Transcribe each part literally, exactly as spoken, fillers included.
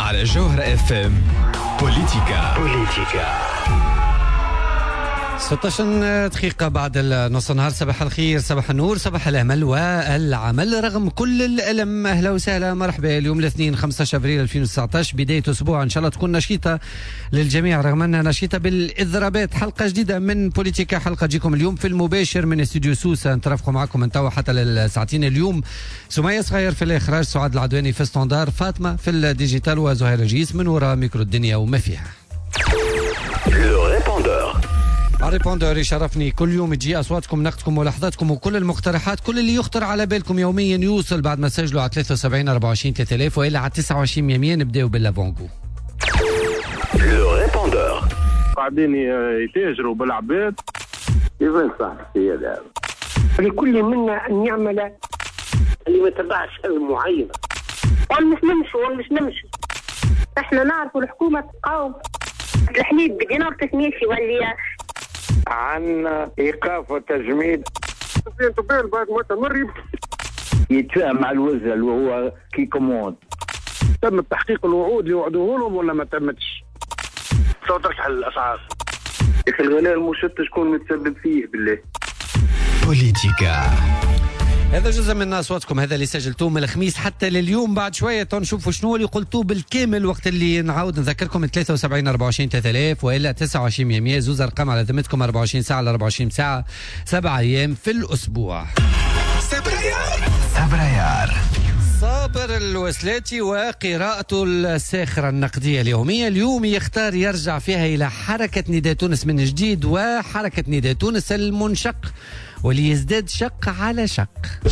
على جوهر اف ام. بوليتيكا بوليتيكا ستة عشر دقيقة بعد نص النهار. صباح الخير، صباح النور، صباح الأمل والعمل رغم كل الألم. أهلا وسهلا، مرحبا. اليوم الاثنين خمسة عشر أبريل ألفين وتسعة عشر، بداية أسبوع إن شاء الله تكون نشيطة للجميع رغم أنها نشيطة بالإضرابات. حلقة جديدة من بوليتيكا، حلقة تجيكم اليوم في المباشر من استوديو سوسة. نترافقوا معكم من توا حتى للساعتين. اليوم سمية صغير في الإخراج، سعاد العدواني في ستاندار، فاطمة في الديجيتال، وزهير الجيس من وراء ميكرو الدنيا وما فيها. الريبوندور يشرفني كل يوم تجي اصواتكم، نقدكم، ملاحظاتكم وكل المقترحات، كل اللي يخطر على بالكم يوميا يوصل بعد ما تسجلوا على ثلاثة وسبعين أربعة وعشرين ثلاثة آلاف والا على تسعة وعشرين مية. نبداو باللافونغو. لو ريبوندور قاعدين يتاجروا بالعباد. يبان صح هذا لكل منا ان يعمل اللي ما تبعش المعينه. ولا مش نمشي ولا مش نمشي، احنا نعرفوا الحكومه تقاوم الحليب بدينار تسميشي ولا عن ايقاف وتجميد طبيعي بعد ما تمر يتفاهم مع الوزير وهو كي كوموند. تم تحقيق الوعود اللي وعدوه لهم ولا ما تمتش؟ شو ترشح الاسعار؟ في الغلاء المشت شكون متسبب فيه بالله؟ بوليتيكا. هذا جزء من اصواتكم، هذا اللي سجلتوه من الخميس حتى لليوم. بعد شويه تنشوفوا شنو اللي قلتوه بالكامل وقت اللي نعاود نذكركم ثلاثة وسبعين أربعة وعشرين ثلاثة آلاف والا تسعة وعشرين مية. زوز ارقام على ذمتكم، أربعة وعشرين ساعه ل أربعة وعشرين ساعه، سبع ايام في الاسبوع. سبريار سبريار صابر الوسلاتي وقراءته الساخرة النقدية اليومية. اليوم يختار يرجع فيها إلى حركة نداء تونس من جديد، وحركة نداء تونس المنشق وليزداد شق على شق.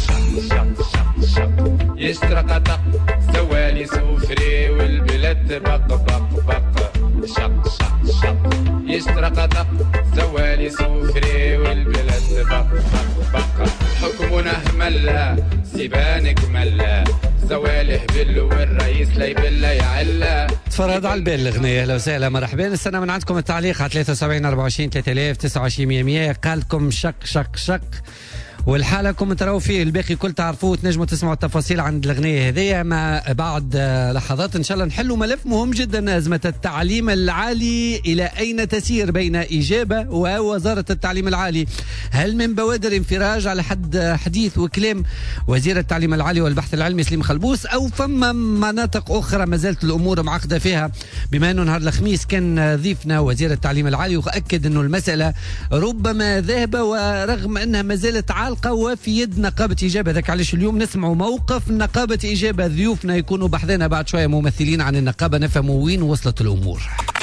يشترق طق سوالي سوفري والبلاد بق بق بق شق شق شق. يشترق طق سوالي سوفري والبلاد بق بق بق. حكمنا ملا سيبانك ملا زوالي هبل والرئيس لا يبلا يعلا. تفرد على البال الأغنية. أهلا وسهلا، مرحبا. نستنى من عندكم التعليق على ثلاثة وسبعين أربعة وعشرين ثلاثة آلاف تسعة وعشرين مية مية. قالكم شق شق شق والحالكم تراو فيه، الباقي كل تعرفوه. تنجموا تسمعوا التفاصيل عند الأغنية هذه. مع بعد لحظات إن شاء الله نحلوا ملف مهم جدا، أزمة التعليم العالي إلى أين تسير بين إجابة ووزارة التعليم العالي. هل من بوادر انفراج على حد حديث وكلام وزير التعليم العالي والبحث العلمي سليم خلبوس، أو فما مناطق أخرى ما زالت الأمور معقدة فيها؟ بما أنه نهار الخميس كان ضيفنا وزير التعليم العالي وأكد أنه المسألة ربما ذاهبة ورغم أنها ما زالت عالقة وفي يد نقابة إجابة. ذاك علاش اليوم نسمعوا موقف نقابة إجابة. ضيوفنا يكونوا بحثنا بعد شوية ممثلين عن النقابة، نفهموا وين وصلت الأمور.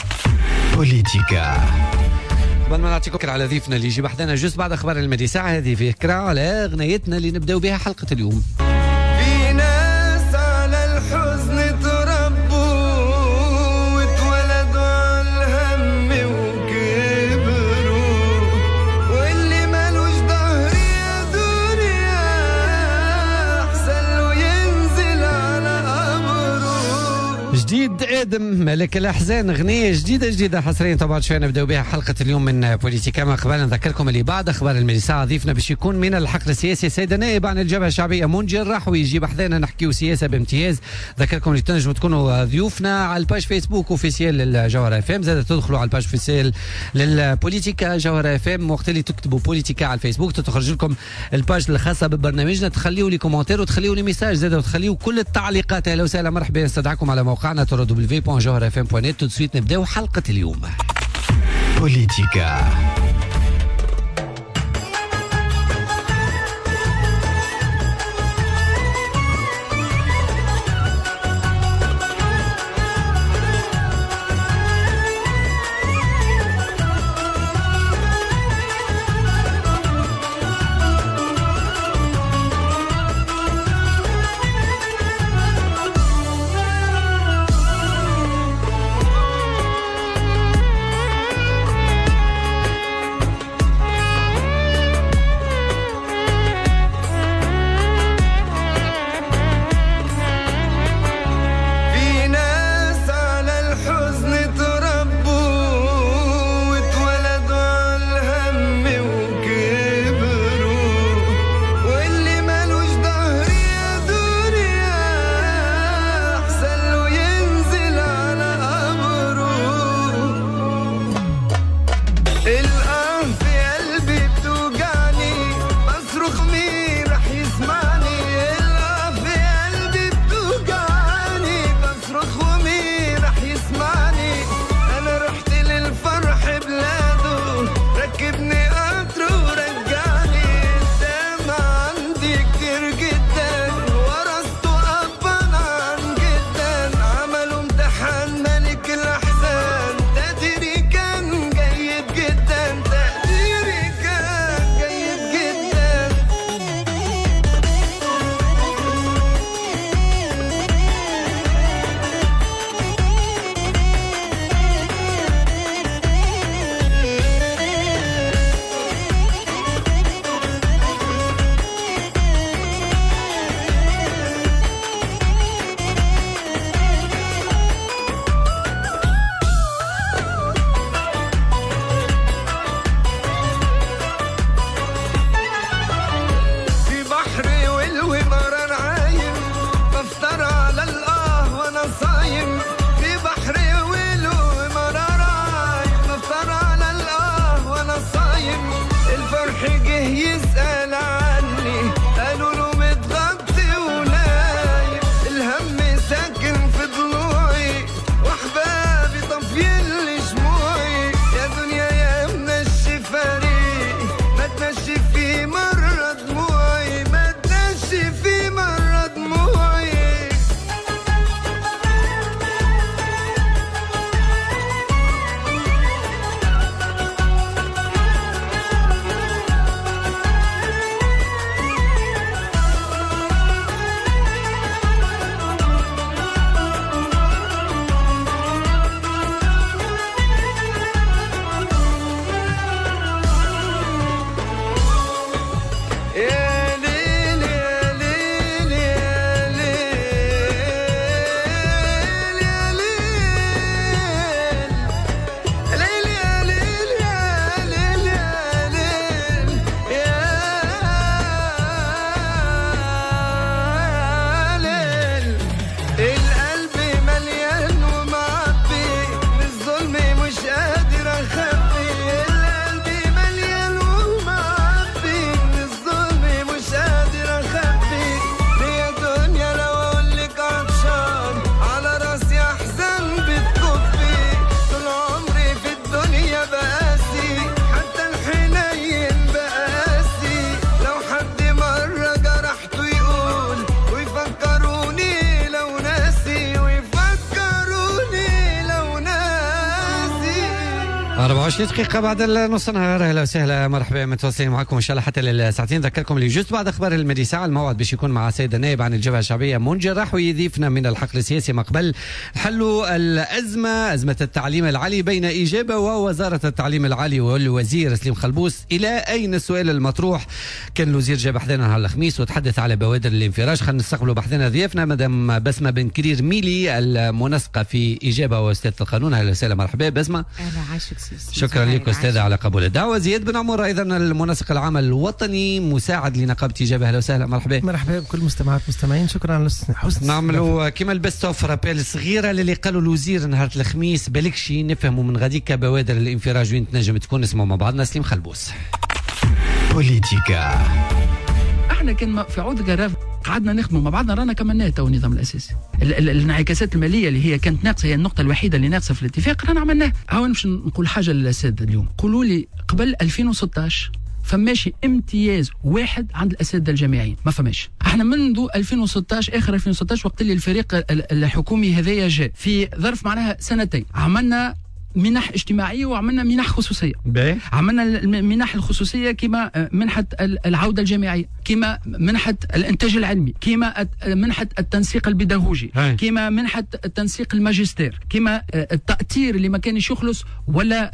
بوليتيكا. قبل ما نعطيكم فكرة على ضيفنا اللي يجي بحثنا جزء بعد أخبار المدي ساعة، هذه فكرة على أغنيتنا اللي نبدأ بها حلقة اليوم. في ناس على الحزن تربوا واتولدوا على الهم وكبروا، واللي مالوش ظهر يا دنيا أحسن له ينزل على قبره. جديد آدم ملك الأحزان، أغنية جديدة جديدة حصريا. طبعا شوية نبدأ بها حلقة اليوم من بوليتيكا. ما قبل نذكركم اللي بعد أخبار المديساعة ضيفنا باش يكون من الحقل السياسي السيدة نائب عن الجبهة الشعبية منجي الرحوي، يجي بحذانا نحكيو سياسة بامتياز. ذكركم اللي تنجموا تكونوا ضيوفنا على الباج فيسبوك اوفيسيال للجوهر اف ام، زاد تدخلوا على الباج اوفيسيال للبوليتيكا جوهر اف ام. وقت اللي تكتبوا بوليتيكا على الفيسبوك تخرج لكم الباج الخاصة ببرنامجنا، تخليوا لي كومنتير وتخليوا لي ميساج زاد وتخليوا كل التعليقات. اهلا وسهلا، مرحبا. نستدعكم على موقعنا دبليو بوان جوهر اف ام بوان نت. تسويت نبداو حلقة اليوم. بوليتيكا. أربعة وعشرين دقيقة بعد النص نهار. أهلا وسهلا مرحبا متواصلين معكم إن شاء الله حتى للساعتين. ذكركم اللي جزء بعد أخبار المدي ساعة الموعد باش يكون مع السيد النائب عن الجبهة الشعبية منجر راح ويضيفنا من الحقل السياسي مقبل حلوا الأزمة أزمة التعليم العالي بين إجابة ووزارة التعليم العالي والوزير سليم خلبوس. إلى أين السؤال المطروح؟ كان الوزير جاب بحثنا نهار الخميس وتحدث على بوادر الانفراج. خلينا نستقبلوا بحثنا ضيافنا مدام بسمة بن كرير ميلي المنسقة في إجابة وأستاذة القانون. أهلا وسهلا مرحبا بسمة. أهلا عايشك. شكرا لك أستاذ على قبول الدعوة. زياد بن عمر أيضا المنسق العام الوطني مساعد لنقابة إجابة. أهلا وسهلا مرحبا. مرحبا بكل مستمعات مستمعين. شكرا على حسن نعملوا كما البست اوف رابيل صغيرة اللي قالوا الوزير نهار الخميس بالك شي نفهموا من غاديك بوادر الانفراج وين تنجم تكون. اسمه مع بعضنا سليم خلبوس. بوليتيكا. احنا كان في عود قرار قعدنا نخدموا مع بعضنا رانا كملناه تو النظام الاساسي. الانعكاسات الماليه اللي هي كانت ناقصه هي النقطه الوحيده اللي ناقصه في الاتفاق رانا عملناه. هاو نمشي نقول حاجه للاساتذه اليوم. قولوا لي قبل ألفين وستطاش فماشي امتياز واحد عند الاساتذه الجامعيين ما فماش. احنا منذ ألفين وستطاش اخر ألفين وستطاش وقت اللي الفريق الحكومي هذايا جاء في ظرف معناها سنتين عملنا منح اجتماعيه وعملنا منح خصوصيه. بيه. عملنا المنح الخصوصيه كما منحه العوده الجامعيه، كما منحه الانتاج العلمي، كما منحه التنسيق البيداغوجي، كما منحه التنسيق الماجستير، كما التاطير اللي ما كانش يخلص ولا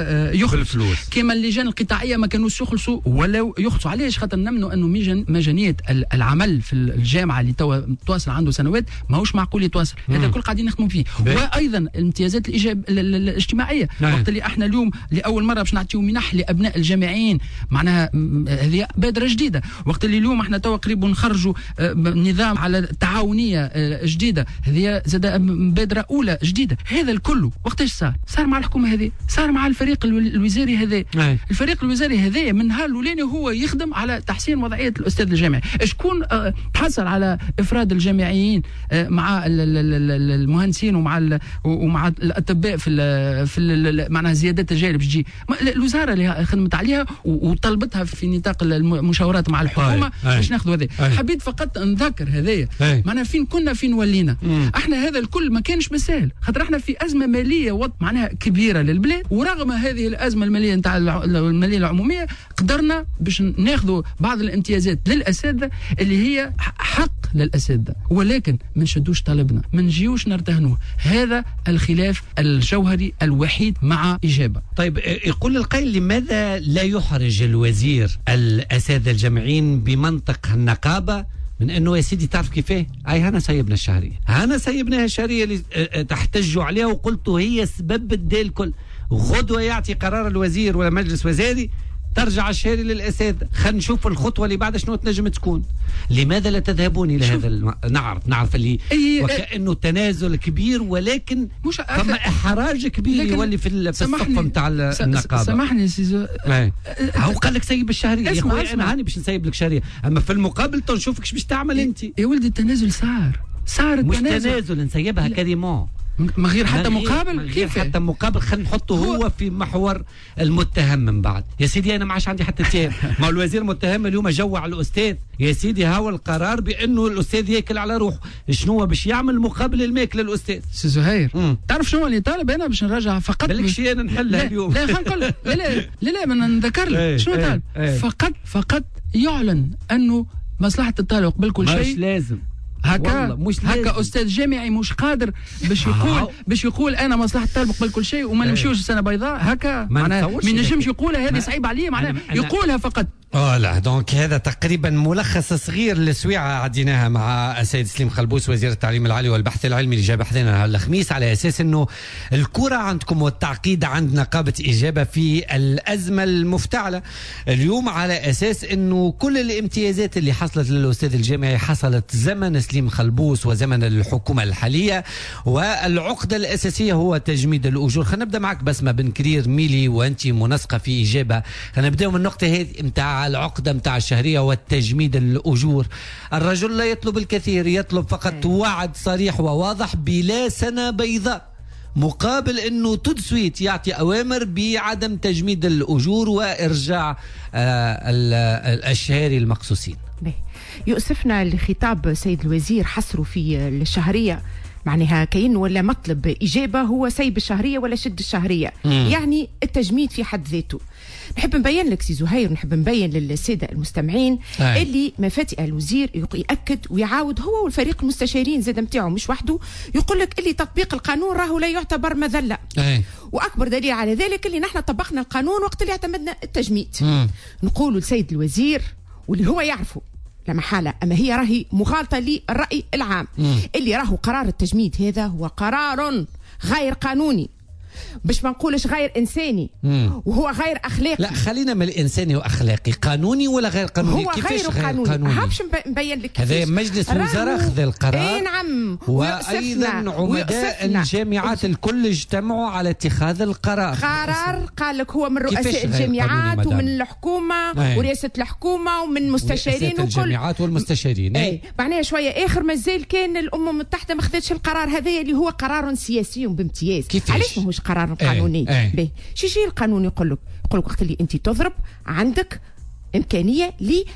يخلص، كما اللجان القطاعيه ما كانوش يخلصوا ولا يخلصوا. علاش؟ خاطر نمنوا انه ميزانيه العمل في الجامعه اللي توا تواصل عنده سنوات ماهوش معقول يتواصل. هذا الكل قاعدين نخدموا فيه. بيه. وايضا الامتيازات الايجاب الاجتماعيه. نعم. وقت اللي احنا اليوم لاول مره باش نعطيو منح لابناء الجامعيين معناها هذه بادره جديده. وقت اللي اليوم احنا تو قريب نخرجوا نظام على التعاونيه جديده، هذه زاد بادره اولى جديده. هذا الكل وقتاش صار؟ صار مع الحكومه هذه، صار مع الفريق الوزاري هذا. نعم. الفريق الوزاري هذا من نهار الاولاني هو يخدم على تحسين وضعيه الاستاذ الجامعي. شكون تحصل على افراد الجامعيين مع المهندسين ومع ومع الاطباء في في معناها زيادات الجايه باش تجي الوزاره اللي خدمت عليها وطلبتها في نطاق المشاورات مع الحكومه باش ناخذوا هذا. حبيت فقط نذكر هذايا معناها فين كنا فين ولينا. مم. احنا هذا الكل ما كانش بالسهل خاطر احنا في ازمه ماليه وط معناها كبيره للبلاد، ورغم هذه الازمه الماليه نتاع الماليه العموميه قدرنا باش ناخذوا بعض الامتيازات للاساتذه اللي هي حق للاساتذه، ولكن ما نشدوش طلبنا، ما نجيوش نرتهنوه. هذا الخلاف الجوهري الوحيد مع إجابة. طيب يقول القائل لماذا لا يحرج الوزير الأساتذة الجامعيين بمنطق النقابة من أنه يا سيدي تعرف كيفاه؟ أي هنا سيبنا الشهرية، هنا سيبناها الشهرية اللي تحتجوا عليها وقلتوا هي سبب الديل كل. غدوة يعطي قرار الوزير ولا مجلس وزاري ترجع الشهري للأساتذة. خلينا نشوف الخطوة اللي بعد شنو تنجم تكون. لماذا لا تذهبون إلى هذا الم... نعرف نعرف اللي وكأنه تنازل كبير ولكن مش ثم إحراج كبير يولي في الصف نتاع النقابة. سامحني سيزو. هو قال لك سيب الشهرية يا أخوي، أنا هاني باش نسيب لك شهرية، أما في المقابل تنشوفك باش تعمل أنت. يا ولدي التنازل صار صار مش تنازل نسيبها كريمون من غير حتى مقابل. من غير حتى مقابل. خلينا نحطه هو, هو في محور المتهم من بعد. يا سيدي انا ما عادش عندي حتى اتهام. ما الوزير متهم اليوم جوع الاستاذ. يا سيدي هو القرار بانه الاستاذ ياكل على روحه. شنو باش يعمل مقابل الماكل للاستاذ؟ سي زهير مم. تعرف شنو اللي طالب انا باش نرجع فقط بالك شيء انا نحلها اليوم. لا خلينا نقول لا لا لا لا ما نذكر لك شنو طالب. فقط فقط يعلن انه مصلحه الطالب قبل كل شيء. مش لازم هكا مش هكا استاذ جامعي مش قادر باش يقول باش يقول انا مصلحه الطالب قبل كل شيء وما نمشيوش السنه بيضاء. هكا معناها ما نجمش يقولها، هذه صعيب عليه معناها يقولها فقط. فوالا دونك هذا تقريبا ملخص صغير للسويعه عديناها مع السيد سليم خلبوس وزير التعليم العالي والبحث العلمي اللي جاب بحثنا الخميس على اساس انه الكره عندكم والتعقيد عند نقابه اجابه في الازمه المفتعله اليوم على اساس انه كل الامتيازات اللي حصلت للاستاذ الجامعي حصلت زمن سليم خلبوس وزمن الحكومه الحاليه، والعقده الاساسيه هو تجميد الاجور. خلينا نبدا معك بسمه بن كرير ميلي وانت منسقه في اجابه. خلينا نبداو من النقطه هذه نتاع العقدة متاع الشهرية والتجميد الأجور. الرجل لا يطلب الكثير، يطلب فقط وعد صريح وواضح بلا سنة بيضاء مقابل أنه تدسويت يعطي أوامر بعدم تجميد الأجور وإرجاع الشهري المقصوصين. يؤسفنا لخطاب سيد الوزير حصروا في الشهرية معناها كاين ولا مطلب إجابة هو سيب الشهرية ولا شد الشهرية. مم. يعني التجميد في حد ذاته. نحب نبين لك سي زهير، نحب نبين للسادة المستمعين أي. اللي مفاتئ الوزير يأكد ويعاود هو والفريق المستشارين زاد متاعه مش وحده، يقول لك اللي تطبيق القانون راهو لا يعتبر مذلة. أي. وأكبر دليل على ذلك اللي نحن طبقنا القانون وقت اللي اعتمدنا التجميد. نقولوا لسيد الوزير واللي هو يعرفه لا محالة، أما هي راهي مغالطة للرأي العام. مم. اللي راهو قرار التجميد هذا هو قرار غير قانوني، باش ما نقولش غير إنساني. مم. وهو غير أخلاقي. لا خلينا من الإنساني وأخلاقي، قانوني ولا غير قانوني؟ هو غير قانوني. قانوني هابش نبين لك هذا مجلس وزراء خذ القرار. اي نعم. وأيضا عمداء الجامعات الكل اجتمعوا على اتخاذ القرار. قرار قال لك هو من رؤساء الجامعات ومن الحكومة أي. ورئاسة الحكومة ومن مستشارين وكل الجامعات والمستشارين. اي معناها شوية آخر مازال كان الأمم المتحدة ما خذتش القرار هذا اللي هو قرار سياسي بامتياز. علاش ماهوش قرار قانوني؟ ايه. ايه. شي شي القانون يقول لك يقول لك وقت اللي انت تضرب عندك امكانيه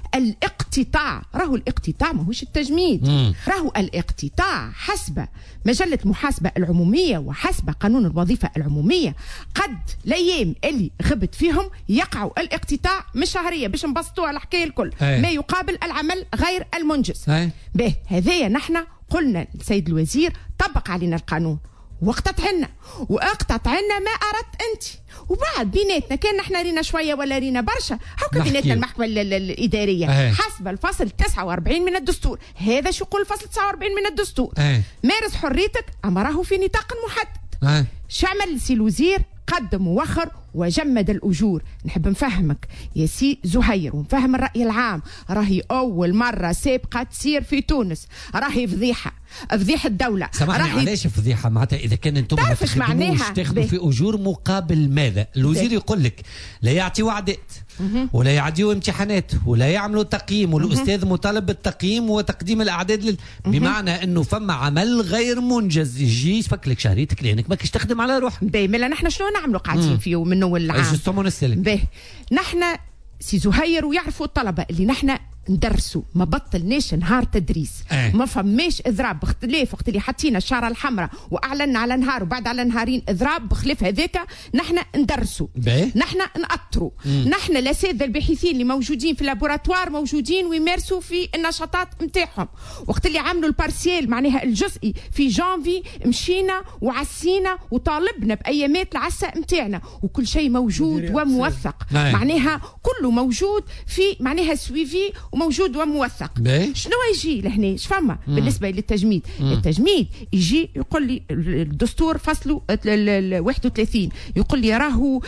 للاقتطاع، راهو الاقتطاع ماهوش التجميد. مم. راهو الاقتطاع حسب مجله المحاسبه العموميه وحسب قانون الوظيفه العموميه قد الايام اللي غبت فيهم يقعوا الاقتطاع مش شهريه باش نبسطوها الحكايه الكل. ايه. ما يقابل العمل غير المنجز. ايه. به هذايا نحن قلنا للسيد الوزير طبق علينا القانون واقتطع عنا واقتطع عنا ما اردت انت، وبعد بيناتنا كان نحن رينا شويه ولا رينا برشا هاكا بيناتنا المحكمه الاداريه أه. حسب الفصل تسعة وأربعين من الدستور. هذا شو يقول الفصل تسعة وأربعين من الدستور؟ أه. مارس حريتك اما راهو في نطاق محدد. أه. شعمل سي الوزير قدم ووخر وجمد الأجور. نحب نفهمك يا سي زهير ونفهم الرأي العام، راهي أول مرة سابقة تصير في تونس، راهي فضيحة فضيحة الدولة. سامحني راهي... علاش فضيحة؟ معناتها إذا كان أنتم ما تخدموش تاخذوا في أجور مقابل ماذا؟ الوزير يقول لك لا يعطي وعدات ولا يعديوا امتحانات ولا يعملوا تقييم، والأستاذ مطالب بالتقييم وتقديم الأعداد لل... بمعنى أنه فما عمل غير منجز، يجي يسفك لك شهريتك لأنك ما كنتش تخدم على روحك. باهي نحن شنو نعملوا قاعدين فيه منه والعام؟ باهي نحن سي زهير ويعرفوا الطلبة اللي نحن ندرسوا ما بطلناش نهار تدريس. أه. ما فماش اضراب باختلاف وقت اللي حطينا الشاره الحمراء واعلنا على نهار وبعد على نهارين اضراب بخلاف هذاك نحن ندرسوا نحن نأطروا. نحن الاساتذه الباحثين اللي موجودين في اللابوراتوار موجودين ويمارسوا في النشاطات نتاعهم. وقت اللي عملوا البارسيال معناها الجزئي في جانفي مشينا وعسينا وطالبنا بايامات العسه نتاعنا وكل شيء موجود وموثق. أه. معناها كله موجود في معناها سويفي وموجود وموثق. شنو يجي لهنا شفما بالنسبه للتجميد؟ مم. التجميد يجي يقول لي الدستور فصله واحد وثلاثين يقول لي راهو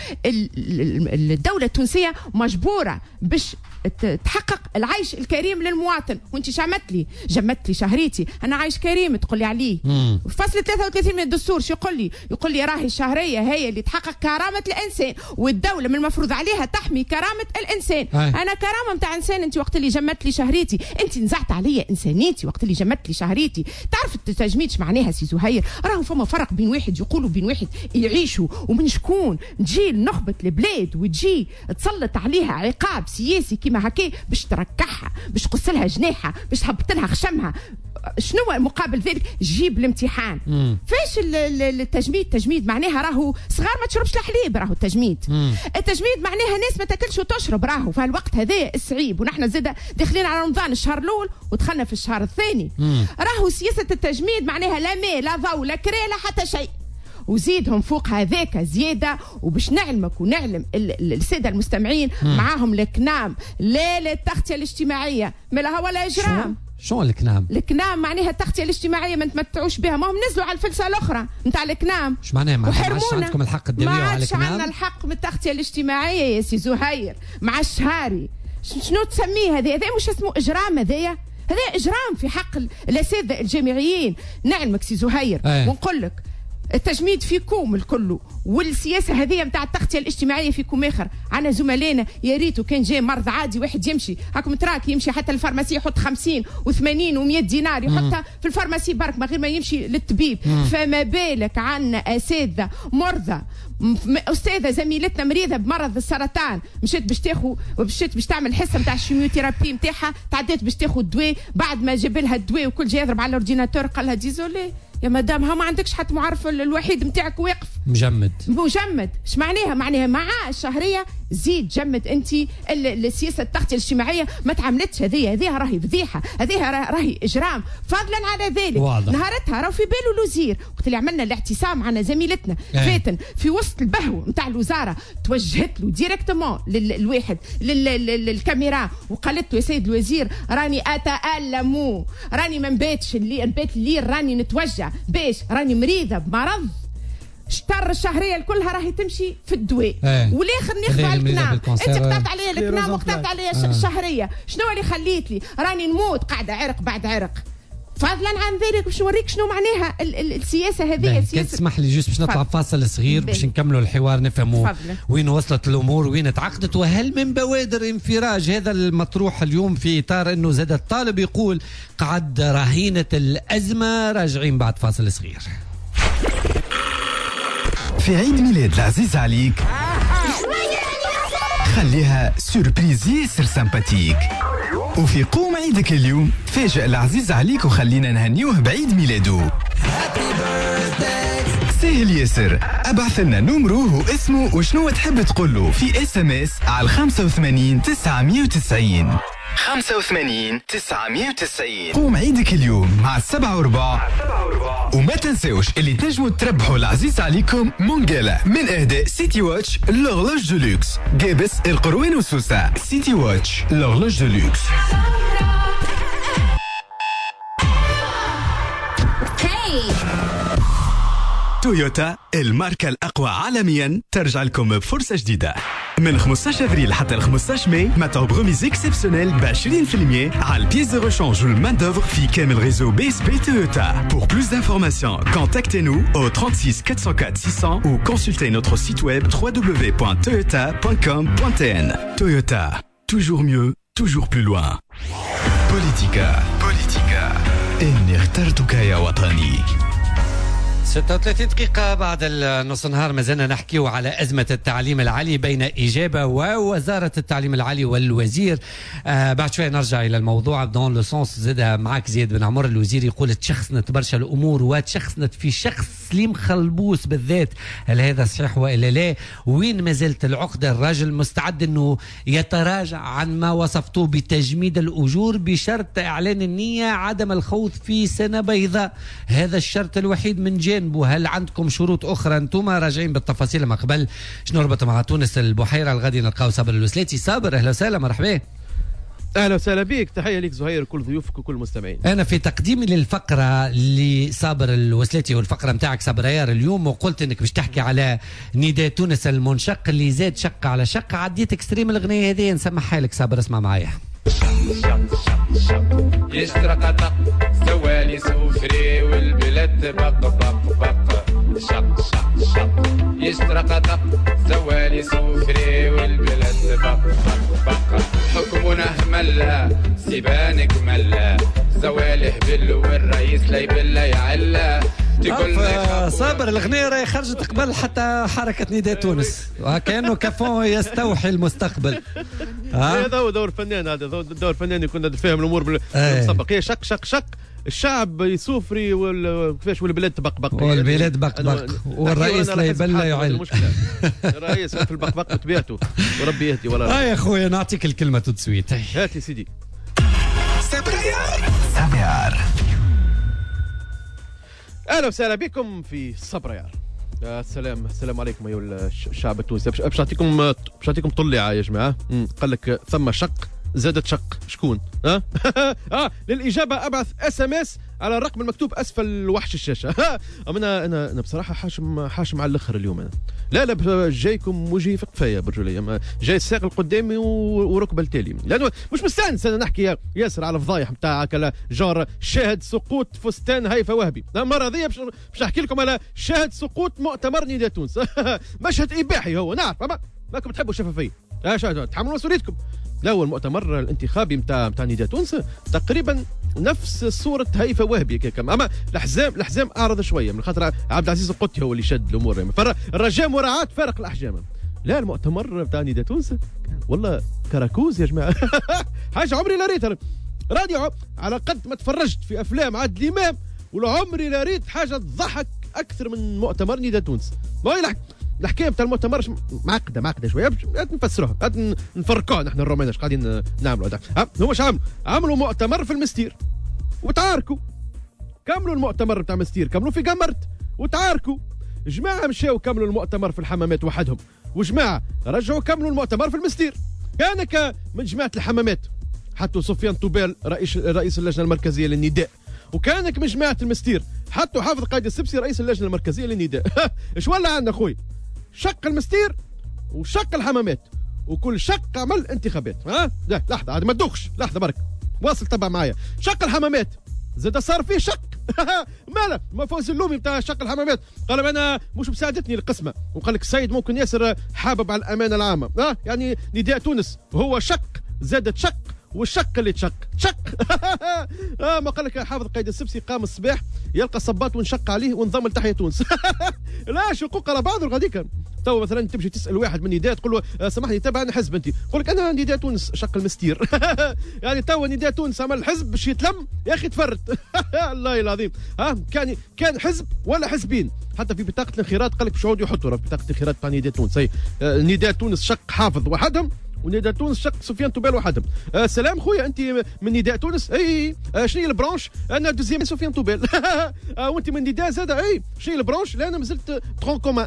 الدوله التونسيه مجبوره باش تحقق العيش الكريم للمواطن. وانت شو عملت لي؟ جمدت لي شهريتي انا عايش كريم تقول لي عليه. فصل ثلاثة وثلاثين من الدستور شو يقول لي؟ يقول لي راهي الشهريه هي اللي تحقق كرامه الانسان والدوله من المفروض عليها تحمي كرامه الانسان. هاي. انا كرامه نتاع انسان انت وقت اللي جمدت لي شهريتي انت نزعت عليا انسانيتي وقت اللي جمدت لي شهريتي. تعرف التجميد معناها سي زهير؟ راهو فما فرق بين واحد يقولوا بين واحد يعيشوا ومن شكون تجي نخبه البلاد وتجي تسلط عليها عقاب سياسي كيما هكا باش تركعها باش تقصلها جناحها باش تهبط لها خشمها. شنو مقابل ذلك؟ جيب الامتحان. مم. فاش التجميد؟ التجميد معناها راهو صغار ما تشربش الحليب، راهو التجميد. مم. التجميد معناها ناس ما تاكلش وتشرب، راهو في الوقت هذا الصعيب ونحن زاده داخلين على رمضان الشهر الاول ودخلنا في الشهر الثاني. مم. راهو سياسه التجميد معناها لا ماء لا ضوء لا كرا لا حتى شيء. وزيدهم فوق هذاك زياده وباش نعلمك ونعلم الساده المستمعين مم. معاهم الكنام لا للتغطيه الاجتماعيه مالها ولا اجرام. شو الكنام؟ الكنام معناها التغطيه الاجتماعيه ما نتمتعوش بها، ما هم نزلوا على الفلسه الاخرى نتاع الكنام. ايش معناها؟ ما عادش عندكم الحق تديروا على الكنام؟ ما عادش عندنا الحق من التغطيه الاجتماعيه يا سي زهير مع الشهاري. شنو تسميه هذا؟ هذا مش اسمه اجرام، هذايا هذا اجرام في حق الاساتذه الجامعيين. نعلمك سي زهير أيه. ونقول لك التجميد فيكم الكل والسياسه هذه نتاع التغطيه الاجتماعيه فيكم اخر. عنا زملائنا يا ريتو كان جاي مرض عادي واحد يمشي هاكم تراك يمشي حتى الفارماسي يحط خمسين وثمانين ومية دينار يحطها في الفارماسي برك من غير ما يمشي للطبيب. مم. فما بالك عنا اساتذه مرضى، استاذه زميلتنا مريضه بمرض السرطان مشيت باش تاخذ مشيت باش تعمل حصه نتاع الشيميوثيرابي نتاعها، تعديت باش تاخذ الدواء بعد ما جاب لها الدواء وكل جاي يضرب على الاورديناتور قال لها ديزولي يا مدام ها ما عندكش حتى معرف الوحيد نتاعك واقف مجمد مجمد. اش معناها؟ معناها مع الشهريه زيد جمد انت السياسه التغطيه الاجتماعيه ما تعملتش. هذه هذه راهي فضيحه، هذه راهي اجرام. فضلا على ذلك واضح. نهارتها راهو في باله الوزير وقت اللي عملنا الاعتصام معنا زميلتنا ايه. فاتن في وسط البهو نتاع الوزاره توجهت له ديريكتومون للواحد للكاميرا وقالت له يا سيد الوزير راني اتالم، راني ما نباتش اللي نبات الليل، راني نتوجع باش راني مريضه بمرض شطر الشهريه كلها راهي تمشي في الدواء ايه. والاخر ناخذ على الكنام. انت قطعت عليا الكنام وقطعت عليا الشهريه، شنو اللي خليت لي؟ راني نموت قاعده عرق بعد عرق. فضلا عن ذلك باش نوريك شنو معناها ال ال السياسه هذه. كان تسمح لي جوست باش نطلع فاصل صغير باش نكملوا الحوار نفهموا وين وصلت الامور وين تعقدت، وهل من بوادر انفراج هذا المطروح اليوم في اطار انه زاد الطالب يقول قعد رهينه الازمه. راجعين بعد فاصل صغير. في عيد ميلاد العزيز عليك خليها سوربريز ياسر سمباتيك، وفي قوم عيدك اليوم فاجئ العزيز عليك وخلينا نهنيوه بعيد ميلاده. سهل ياسر، ابعث لنا نمره واسمه وشنو تحب تقول له في اس ام اس على خمسة وثمانين تسعمية وتسعين خمسة وثمانين تسعمية وتسعين. قوم عيدك اليوم مع السبعة وربع، وما تنسوش اللي تنجموا تربحوا العزيز عليكم مونجالا من اهداء سيتي واتش لورلوج دولوكس. جابس القروين وسوسة. سيتي واتش لورلوج دولوكس. تويوتا الماركة الأقوى عالميا ترجع لكم بفرصة جديدة من خمسة عشر أبريل حتى ل خمسة عشر ماي. متاع بروميز اكسبسيونيل ب عشرين بالمية على البيس دو ريشانج والمان دوفر في كامل ريزو بي اس بي تويوتا. Pour plus d'informations, contactez-nous au trente-six quatre cent quatre six cents ou consultez notre site web w w w point toyota point com point t n. Toyota, toujours mieux, toujours plus loin. Politica, Politica. إني اخترتك يا وطني. ستة وثلاثين دقيقة بعد النص نهار ما زلنا نحكيو على أزمة التعليم العالي بين إجابة ووزارة التعليم العالي والوزير. آه بعد شوية نرجع إلى الموضوع دون لو سونس. زاد معك زياد بن عمر. الوزير يقول تشخصنت برشا الأمور وتشخصنت في شخص سليم خلبوس بالذات. هل هذا صحيح وإلا لا؟ وين ما زالت العقدة؟ الراجل مستعد أنه يتراجع عن ما وصفته بتجميد الأجور بشرط إعلان النية عدم الخوض في سنة بيضاء. هذا الشرط الوحيد من جانب. هل عندكم شروط اخرى انتم؟ راجعين بالتفاصيل. ما قبل شنو نربط مع تونس البحيره الغادي نلقاو صابر الوسلاتي. صابر اهلا وسهلا مرحبا. اهلا وسهلا بك، تحيه لك زهير وكل ضيوفك وكل المستمعين. انا في تقديمي للفقره لصابر الوسلاتي والفقره نتاعك صابر عيار اليوم وقلت انك باش تحكي على نداء تونس المنشق اللي زاد شق على شق. عديت اكستريم الاغنيه هذه نسمعها لك صابر، اسمع معايا. يشترق طق سوالي سوفري والبلاد بق بق بق شق شق شق. يشترق طق سوالي سوفري والبلاد بق بق بق. حكمنا ملا سيبانك ملا زوالي هبل والرئيس لا يبلا يعلا. صابر الاغنيه راهي خرجت قبل حتى حركه نداء تونس وكانه كفون يستوحي المستقبل. هذا هو دور فنان، هذا دور فنان يكون فاهم الامور بالمسبق. هي شق شق شق الشعب يسوفري وكيفاش والبلاد تبقبق والبلاد بقبق والرئيس لا يبلا يعل. الرئيس في البقبق بطبيعته وربي يهدي. ولا اه يا خويا نعطيك الكلمه تسويت. هات يا سيدي. سبريار سبريار. اهلا وسهلا بكم في صبريار. السلام السلام عليكم ايها الشعب التونسي. باش نعطيكم باش نعطيكم طليعه يا جماعه. قال لك ثم شق زادت شق. شكون؟ ها؟ اه للاجابه ابعث اس ام اس على الرقم المكتوب اسفل وحش الشاشه. انا انا انا بصراحه حاشم حاشم على الاخر اليوم. انا لا لا جايكم وجهي في قفايا برجوليه، جاي الساق القدامي وركبه التالي، لانه مش مستانس انا نحكي ياسر على فضايح نتاع كلا جار شاهد سقوط فستان هيفا وهبي. المره هذه باش نحكي لكم على شاهد سقوط مؤتمر نداء تونس. مشهد اباحي هو نعرف، ما ماكم تحبوا الشفافيه. تحملوا مسؤوليتكم. لا هو المؤتمر الانتخابي نتاع نتاع نداء تونس تقريبا نفس صورة هيفا وهبي كم، اما الاحزام الاحزام اعرض شويه من خاطر عبد العزيز القطي هو اللي شد الامور. فالرجاء مراعاة فارق الاحجام. لا المؤتمر نتاع نداء تونس والله كراكوز يا جماعه. حاجه عمري لا ريتها. راديو على قد ما تفرجت في افلام عادل امام والعمري لا ريت حاجه تضحك اكثر من مؤتمر نداء تونس. ما الحكايه بتاع المؤتمر معقده معقده شويه نفسروها نفرقوها نحن الرومان اش قاعدين نعملوا هذا. هما شو عملوا؟ عملوا مؤتمر في المستير وتعاركوا. كملوا المؤتمر بتاع المستير كملوا في قمرت وتعاركوا. جماعه مشاو كملوا المؤتمر في الحمامات وحدهم، وجماعه رجعوا كملوا المؤتمر في المستير. كانك من جماعه الحمامات حتى سفيان طوبال رئيس رئيس اللجنه المركزيه للنداء، وكانك من جماعه المستير حتى حافظ قايد السبسي رئيس اللجنه المركزيه للنداء. ايش ولا عندنا خوي؟ شق المستير وشق الحمامات، وكل شق عمل انتخابات. ها لا لحظه عاد ما تدوخش، لحظه برك واصل تبع معايا. شق الحمامات زاد صار فيه شق. مالا ما فوز اللومي بتاع شق الحمامات قال انا مش مساعدتني القسمه، وقال لك السيد ممكن ياسر حابب على الامانه العامه. ها يعني نداء تونس هو شق زادت شق والشق اللي تشق شق. آه ما قال لك حافظ قايد السبسي قام الصباح يلقى صباط ونشق عليه وانضم لتحيا تونس. لا شقوق على بعض غاديك. تو مثلا تمشي تسال واحد من نداء تقول له آه سامحني تبع انا حزب انت، يقول لك انا نداء تونس شق المستير. يعني تو نداء تونس عمل الحزب باش يتلم يا اخي تفرت. الله العظيم. ها كان كان حزب ولا حزبين، حتى في بطاقه الانخراط قال لك باش يعودوا يحطوا في بطاقه الانخراط تاع نداء تونس. هي آه نداء تونس شق حافظ وحدهم، ونداء تونس شق سفيان طوبال وحدهم. آه سلام خويا انت من نداء تونس؟ اي آه شنو هي البرانش؟ انا دوزيام سفيان طوبال. آه وانت من نداء زاد؟ اي شنو هي البرانش؟ لا انا مازلت ترون كومان.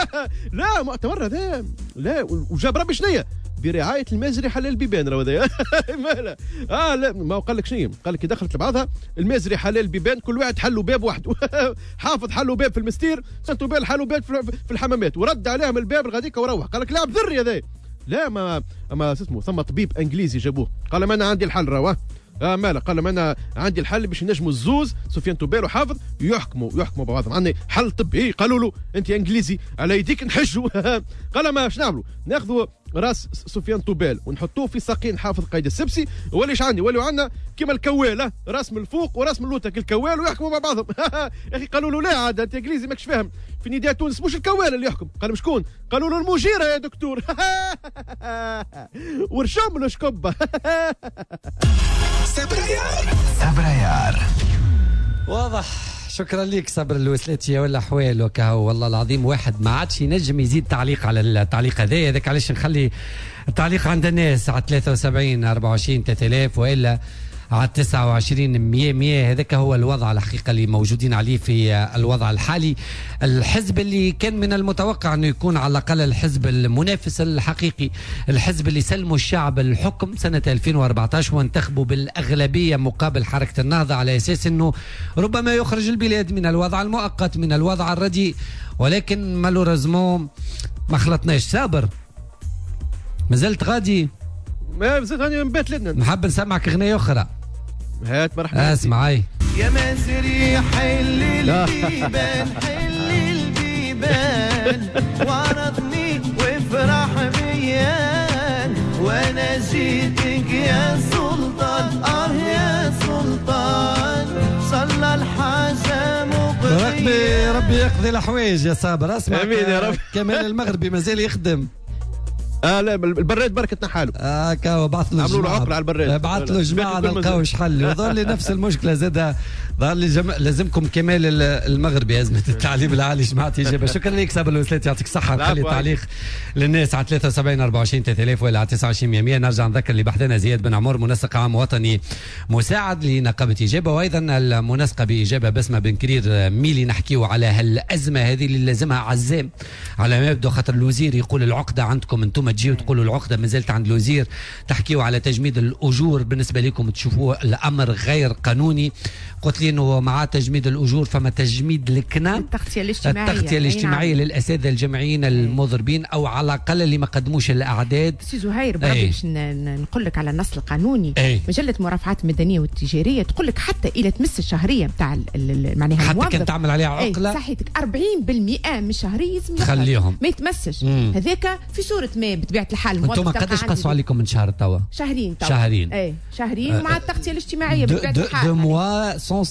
لا مؤتمر هذا لا وجاب ربي شنيا برعايه المازري حلال البيبان راهو هذايا. مالا اه لا ما قال لك شنو؟ قال لك كي دخلت لبعضها المازري حلال البيبان كل واحد حلوا باب وحده. حافظ حلوا باب في المستير، سفيان طوبال حلوا باب في الحمامات، ورد عليهم الباب الغاديك وروح. قال لك لاعب ذري هذا. لا ما ما اسمه ثم طبيب انجليزي جابوه قال ما انا عندي الحل راهو. آه مالا قال ما انا عندي الحل باش ينجموا الزوز سفيان طوبال وحافظ يحكموا يحكموا بعضهم. عندي حل طبي. قالوا له انت انجليزي على يديك نحجوا. قال ما اش نعملوا؟ ناخذوا راس سفيان طوبال ونحطوه في ساقين حافظ قايد السبسي، وليش عندي ولوا عندنا كيما الكوال راس من الفوق وراس من اللوتك الكوال ويحكموا مع بعضهم. يا اخي قالوا له لا عاد انت انجليزي ماكش فاهم، في نداء تونس مش الكوال اللي يحكم. قال شكون؟ قالوا له المجيره يا دكتور. ورشم له شكبه. سبريار سبريار واضح. شكرا لك صبر الوسلاتي ولا حوال وكهو. والله العظيم واحد ما عادش ينجم يزيد تعليق على التعليق هذا. هذاك علاش نخلي التعليق عند الناس على ثلاثة وسبعين أربعة وعشرين ثلاثة آلاف والا على تسعة وعشرين مية مية. هذاك هو الوضع الحقيقة اللي موجودين عليه في الوضع الحالي. الحزب اللي كان من المتوقع أنه يكون على الأقل الحزب المنافس الحقيقي، الحزب اللي سلموا الشعب الحكم سنة ألفين وأربعة عشر وانتخبوا بالأغلبية مقابل حركة النهضة على أساس أنه ربما يخرج البلاد من الوضع المؤقت من الوضع الرديء، ولكن مالوريزمون ما خلطناش. صابر مازلت غادي؟ ما مازلت غادي من بيت لنا. نحب نسمعك أغنية أخرى. هات مرحبا. اسمع هاي يا مازري حل البيبان حل البيبان وعرضني وافرح بيان وانا جيتك يا سلطان. اه يا سلطان صلى الحاجة مقضية. ربي ربي يقضي الحوايج يا صابر. اسمع امين يا رب. كمال المغربي مازال يخدم. اه لا البراد بركة نحاله. اه كاو بعث له عملوا له عقله على البراد. بعث له جماعه نلقاوش حل. وظهر لي نفس المشكله زاد. ظهر لي جم... لازمكم كمال المغربي ازمه التعليم العالي جماعه اجابه. شكرا لك صابر الوسلات يعطيك الصحه. نخلي تعليق للناس على ثلاثة وسبعين أربعة وعشرين ثلاثة آلاف ولا على تسعة وعشرين مية مية. نرجع نذكر اللي بحثنا زياد بن عمر منسق عام وطني مساعد لنقابه اجابه، وايضا المنسقه باجابه بسمه بن كرير ميلي. نحكيو على هالازمه هذه اللي لازمها عزام على ما يبدو، خاطر الوزير يقول العقده عندكم انتم تجيو تقولوا العقده مازالت عند الوزير. تحكيوا على تجميد الاجور بالنسبه لكم تشوفوه الامر غير قانوني. قلت لي انه مع تجميد الاجور فما تجميد الكنا التغطيه الاجتماعيه التغطيه الاجتماعيه للاساتذه الجامعيين المضربين او على الاقل اللي ما قدموش الاعداد. سي زهير بربي باش نقول لك على النص القانوني. أي. مجله مرافعات المدنيه والتجاريه تقول لك حتى الى تمس الشهريه نتاع معناها حتى الموظف كان تعمل عليها عقله صحيتك أربعين بالمئة من الشهريه تخليهم ما يتمسش. هذاك في صوره ما بطبيعه الحال انتم قداش قصوا عليكم من شهر توا؟ شهرين توا. شهرين اي شهرين. ومع التغطيه الاجتماعيه بطبيعه الحال دو موا سون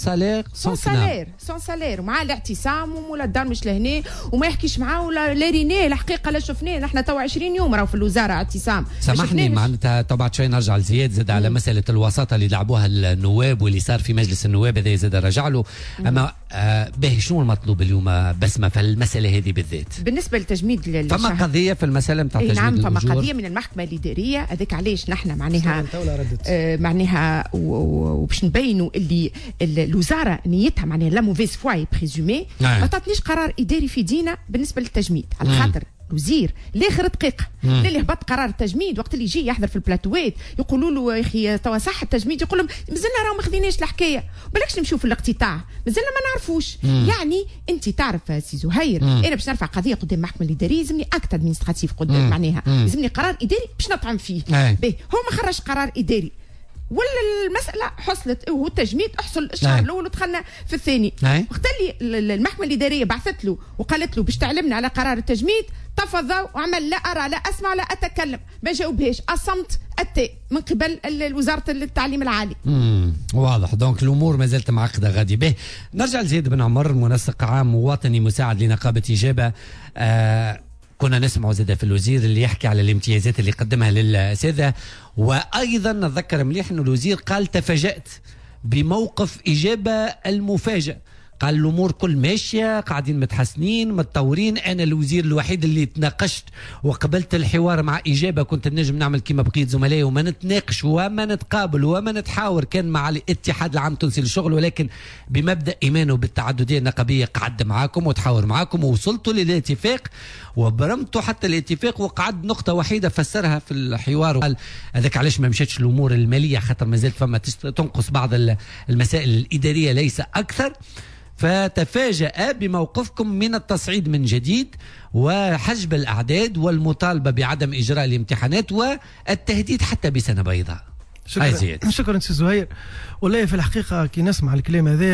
سالير سون سالير سون سالير ومع الاعتصام ومولا الدار مش لهنا وما يحكيش معاه ولا لارينيه الحقيقه لا شفناه نحن توا عشرين يوم راهو في الوزاره اعتصام. سامحني معناتها طبعا شوي نرجع لزياد زاد على مساله الوساطه اللي لعبوها النواب واللي صار في مجلس النواب هذا زاد رجع له. اما آه به شنو المطلوب اليوم بسمه في المساله هذه بالذات بالنسبه لتجميد فما قضيه في المساله نتاع تجميد نعم الأجور. فما قضيه من المحكمه الاداريه هذاك علاش نحن معناها آه معناها وباش نبينوا اللي الوزاره نيتها معناها لا موفيز فواي بريزومي ما تعطنيش قرار اداري في دينا بالنسبه للتجميد على خاطر الوزير لاخر دقيقه اللي هبط قرار التجميد وقت اللي يجي يحضر في البلاتوات يقولوا له يا اخي توا صح التجميد يقول لهم مازلنا راهو ما خذيناش الحكايه بالكش نمشيو في الاقتطاع مازلنا ما نعرفوش. مم. يعني انت تعرف سي زهير مم. انا باش نرفع قضيه قدام المحكمه الاداريه يلزمني اكت ادمينستراتيف قدام معناها يلزمني قرار اداري باش نطعن فيه. باهي هو ما خرج قرار اداري ولا المساله حصلت وهو التجميد احصل الشهر الاول ودخلنا في الثاني وقت اللي المحكمه الاداريه بعثت له وقالت له باش تعلمنا على قرار التجميد تفضل وعمل لا ارى لا اسمع لا اتكلم ما جاوبهاش الصمت التام من قبل وزاره التعليم العالي. امم واضح دونك الامور ما زالت معقده غادي به. نرجع لزيد بن عمر منسق عام وطني مساعد لنقابه اجابه. آه كنا نسمع زاد في الوزير اللي يحكي على الامتيازات اللي قدمها للاساتذه وايضا نتذكر مليح انه الوزير قال تفاجات بموقف اجابه المفاجئ قال الامور كل ماشيه قاعدين متحسنين متطورين. انا الوزير الوحيد اللي تناقشت وقبلت الحوار مع اجابه كنت النجم نعمل كما بقيت زملائي وما نتناقش وما نتقابل وما نتحاور كان مع الاتحاد العام التونسي للشغل ولكن بمبدا ايمانه بالتعدديه النقابيه قعد معاكم وتحاور معاكم ووصلتوا للاتفاق وبرمتوا حتى الاتفاق وقعد نقطه وحيده فسرها في الحوار وقال هذاك علاش ما مشاتش الامور الماليه خاطر ما زالت فما تنقص بعض المسائل الاداريه ليس اكثر. فتفاجأ بموقفكم من التصعيد من جديد وحجب الأعداد والمطالبة بعدم إجراء الامتحانات والتهديد حتى بسنة بيضاء. شكرا شكرا سي زهير. والله في الحقيقة كي نسمع الكلام هذا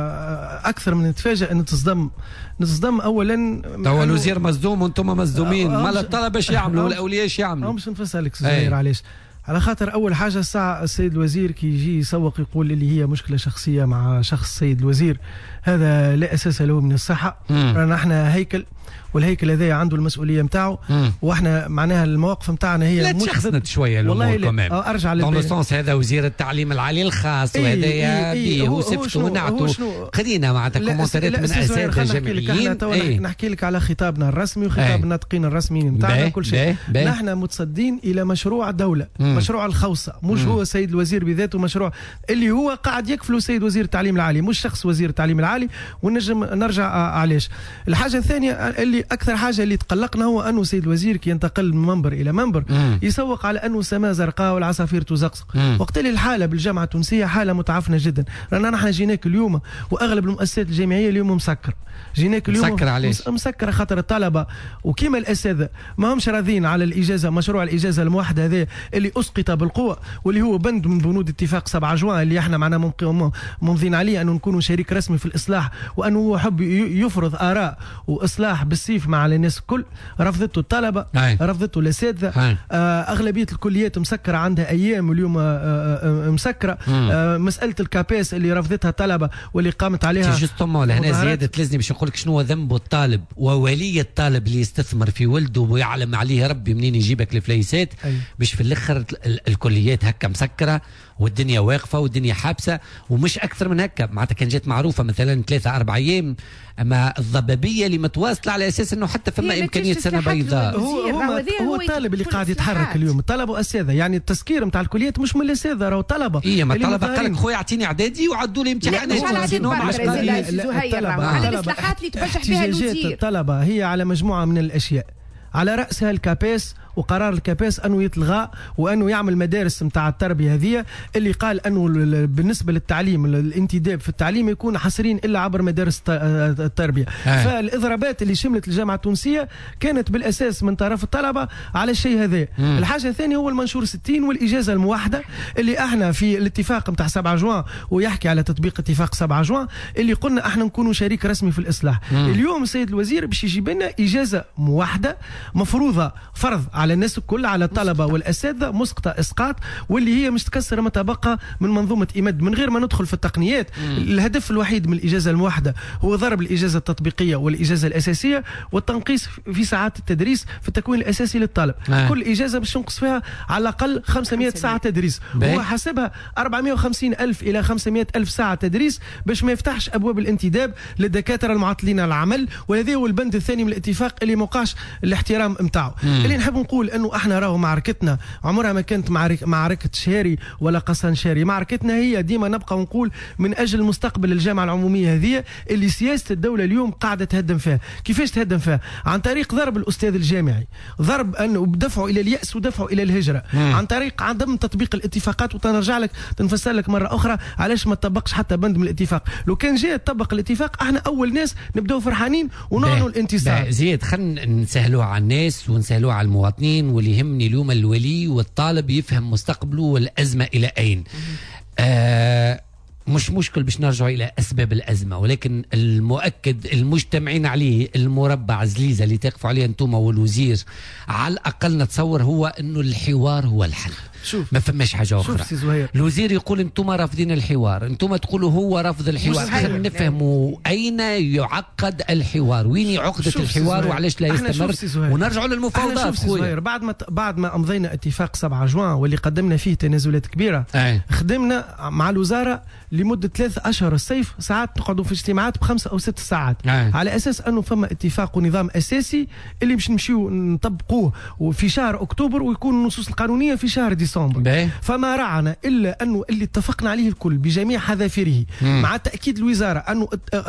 أكثر من نتفاجأ نتصدم نتصدم أولا توا الوزير مصدوم وأنتم مصدومين ما الطلبة ايش يعملوا والأولياء ايش يعملوا. مش نفسر سي زهير علاش على خاطر اول حاجه الساعه السيد الوزير كي يجي يسوق يقول اللي هي مشكله شخصيه مع شخص السيد الوزير هذا لا اساس له من الصحه. رانا احنا هيكل والهيكل هذا عنده المسؤوليه نتاعو واحنا معناها المواقف نتاعنا هي مش تحسنت شويه الامور كمان ارجع للسونس هذا وزير التعليم العالي الخاص إيه وهذا إيه إيه هو سفته ونعته قرينا معناتها كومنتات من اساتذه جامعيين. ايه نحكي لك على خطابنا الرسمي وخطاب ايه الناطقين الرسميين نتاعنا كل شيء. نحن متصدين الى مشروع دوله مم. مشروع الخوصه مش مم. هو السيد الوزير بذاته مشروع اللي هو قاعد يكفله السيد وزير التعليم العالي مش شخص وزير التعليم العالي. ونجم نرجع علاش الحاجه الثانيه اللي اكثر حاجه اللي تقلقنا هو انه سيد الوزير كي ينتقل من منبر الى منبر مم. يسوق على انه السماء زرقاء والعصافير تزقزق. وقت اللي الحاله بالجامعه التونسيه حاله متعفنه جدا. رانا نحن جيناك اليوم واغلب المؤسسات الجامعيه اليوم مسكر جيناك اليوم مسكر علاش مسكر خاطر الطلبه وكيما الاساتذه ما همش راضين على الاجازه مشروع الاجازه الموحده هذا اللي اسقط بالقوه واللي هو بند من بنود اتفاق سبعة جوان اللي احنا معنا ممضين عليه انه نكونوا شريك رسمي في الاصلاح وانه هو حب يفرض اراء واصلاح بالسيف مع الناس الكل. رفضته الطلبه هاي. رفضته الاساتذه. آه اغلبيه الكليات مسكره عندها ايام واليوم آه آه مسكره. آه مساله الكابيس اللي رفضتها الطلبه واللي قامت عليها جوستومون لهنا زياده تلزني باش نقول لك شنو ذنب الطالب وولي الطالب اللي يستثمر في ولده ويعلم عليه ربي منين يجيبك الفليسات باش في الاخر الكليات هكا مسكره والدنيا واقفه والدنيا حابسه ومش اكثر من هكا. معناتها كان جات معروفه مثلا ثلاثه اربع ايام اما الضبابيه اللي متواصله على اساس انه حتى فما امكانيه سنه بيضاء. هو هو, هو الطالب اللي قاعد يتحرك اليوم الطلب واساتذه يعني التسكير نتاع الكليات مش من الاساتذه راهو طلبه. اي ما الطلبه قال لك خويا اعطيني اعدادي وعدوا لي امتحانات على الاصلاحات اللي تبجح بها الوزير. الطلبه هي على مجموعه من الاشياء على رأسها الكابيس وقرار الكابيس أنه يتلغى وأنه يعمل مدارس متاع التربية هذه اللي قال أنه بالنسبة للتعليم الانتداب في التعليم يكون حصرين إلا عبر مدارس التربية. آه. فالإضرابات اللي شملت الجامعة التونسية كانت بالأساس من طرف الطلبة على الشيء هذا. الحاجة الثانية هو المنشور ستين والإجازة الموحدة اللي احنا في الاتفاق متاع سبعة جوان ويحكي على تطبيق اتفاق سبعة جوان اللي قلنا احنا نكونوا شريك رسمي في الإصلاح. مم. اليوم السيد الوزير باش يجيب لنا إجازة موحدة مفروضة فرض على الناس الكل، على الطلبه والاساتذه، مسقطه اسقاط، واللي هي مش تكسر ما تبقى من منظومه ايماد. من غير ما ندخل في التقنيات، مم. الهدف الوحيد من الاجازه الموحده هو ضرب الاجازه التطبيقيه والاجازه الاساسيه والتنقيص في ساعات التدريس في التكوين الاساسي للطالب. آه. كل اجازه باش ننقص فيها على الاقل خمسمائة ساعه تدريس، هو حسبها أربعمائة وخمسين ألف الى خمسمائة ألف ساعه تدريس باش ما يفتحش ابواب الانتداب للدكاتره المعطلين عن العمل. وهذا هو البند الثاني من الاتفاق اللي موقعش الاحترام نتاعو. اللي نحب نقول انه احنا راهو معركتنا عمرها ما كانت معركه معركه شهري ولا قسن شهري، معركتنا هي ديما نبقى نقول من اجل مستقبل الجامعه العموميه هذه اللي سياسه الدوله اليوم قاعده تهدم فيها. كيفاش تهدم فيها؟ عن طريق ضرب الاستاذ الجامعي، ضرب انه بدفعه الى الياس ودفعه الى الهجره، مم. عن طريق عدم تطبيق الاتفاقات. وتنرجع لك تنفسر لك مره اخرى علاش ما تطبقش حتى بند من الاتفاق. لو كان جاء تطبق الاتفاق احنا اول ناس نبداو فرحانين ونعنوا الانتصار. زيد خلينا نسهلوها على الناس ونسهلوها على المواطنين، واللي يهمني اليوم الولي والطالب يفهم مستقبله والازمه الى اين. آه مش مشكل باش نرجع الى اسباب الازمه، ولكن المؤكد المجتمعين عليه المربع زليزه اللي تقفوا عليه انتم والوزير على الاقل نتصور هو انه الحوار هو الحل. شوف ما فماش حاجه اخرى. الوزير يقول انتم رافضين الحوار، انتم تقولوا هو رفض الحوار. خلينا نفهموا اين يعقد الحوار، وين عقده الحوار وعلاش لا يستمر، ونرجعوا للمفاوضات. خويا بعد ما بعد ما امضينا اتفاق سبعة جوان واللي قدمنا فيه تنازلات كبيره، أي. خدمنا مع الوزاره لمده ثلاث اشهر الصيف ساعات نقعدوا في اجتماعات بخمسه او ست ساعات، أي. على اساس انه فما اتفاق ونظام اساسي اللي باش نمشيو نطبقوه وفي شهر اكتوبر، ويكون النصوص القانونيه في شهر ديسمبر. فما رعنا الا انه اللي اتفقنا عليه الكل بجميع حذافيره، مع تاكيد الوزاره انه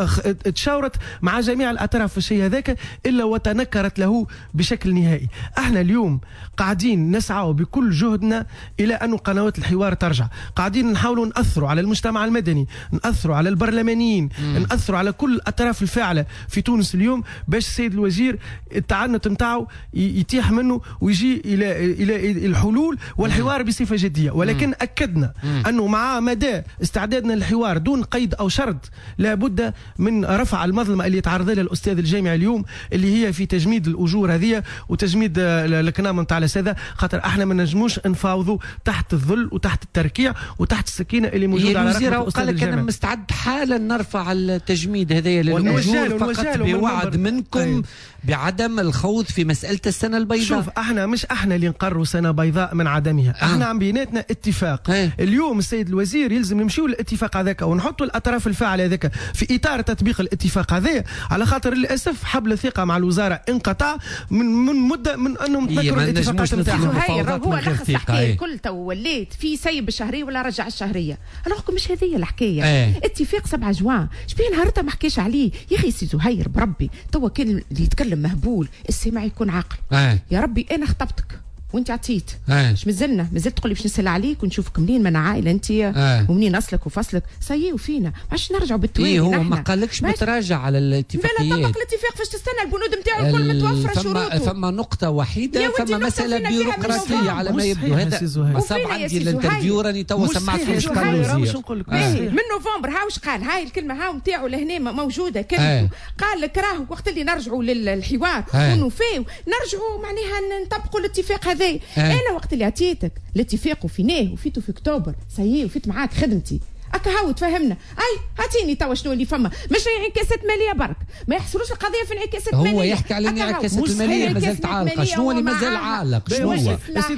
تشاورت مع جميع الاطراف في الشيء هذاك الا وتنكرت له بشكل نهائي. احنا اليوم قاعدين نسعى بكل جهدنا الى انه قنوات الحوار ترجع، قاعدين نحاولوا ناثروا على المجتمع المدني، ناثروا على البرلمانيين، مم. ناثروا على كل الاطراف الفاعله في تونس اليوم باش السيد الوزير التعنت نتاعو يتيح منه ويجي الى الى الحلول والحوار بصفه جديه. ولكن مم. اكدنا مم. انه مع مدى استعدادنا للحوار دون قيد او شرط لابد من رفع المظلمه اللي يتعرض لها الاستاذ الجامعي اليوم، اللي هي في تجميد الاجور هذه وتجميد الكنام نتاع الاساتذه، خاطر احنا ما نجموش نفاوضوا تحت الذل وتحت التركيع وتحت السكينه اللي موجوده على رقبه الاستاذ الجامعي. قال لك انا مستعد حالا نرفع التجميد هذايا للاجور فقط بوعد منكم أي. بعدم الخوض في مساله السنه البيضاء. شوف احنا مش احنا اللي نقروا سنه بيضاء من عدمها، آه. احنا عم بيناتنا اتفاق. أي. اليوم السيد الوزير يلزم نمشيو للاتفاق هذاك ونحطوا الاطراف الفاعله هذاك في اطار تطبيق الاتفاق هذا، على خاطر للاسف حبل الثقه مع الوزاره انقطع من من مده من انهم تذكروا الاتفاقات نتاعهم. هاي هو لخص الحكايه الكل. تو وليت في سيب الشهريه ولا رجع الشهريه، راكم مش هذه الحكايه. أي. اتفاق سبعة جوان شبيه نهارتها ما حكيش عليه يا اخي سي زهير بربي. تو كان اللي يتكلم مهبول السمع يكون عاقل. أي. يا ربي انا خطبتك وانت عطيت، مش مازلنا مازلت تقول لي باش نسال عليك ونشوفك منين من عائله انت ومنين اصلك وفصلك سيي وفينا باش نرجعوا بالتوالي. إيه هو ما قالكش متراجع على الاتفاقيات. بلا طبق الاتفاق فاش تستنى البنود نتاعو الكل متوفره شروطه. فما نقطه وحيده، فما مساله بيروقراطيه على ما يبدو. هذا صاب عندي الانترفيو راني توا سمعت واش قال الوزير من نوفمبر. ها واش قال؟ هاي الكلمه ها نتاعو لهنا موجوده كلمه. قال لك راهو وقت اللي نرجعوا للحوار ونوفيو نرجعوا معناها نطبقوا الاتفاق هذا. انا وقت اللي عطيتك الاتفاق وفيناه وفيتو في اكتوبر سيي وفيت معاك خدمتي اكا هاو تفهمنا. اي هاتيني توا شنو اللي فما، مش انعكاسات ماليه برك، ما يحصلوش القضيه في انعكاسات ماليه. هو يحكي على انعكاسات الماليه مازالت عالقه. شنو اللي مازال عالق؟ شنو هو؟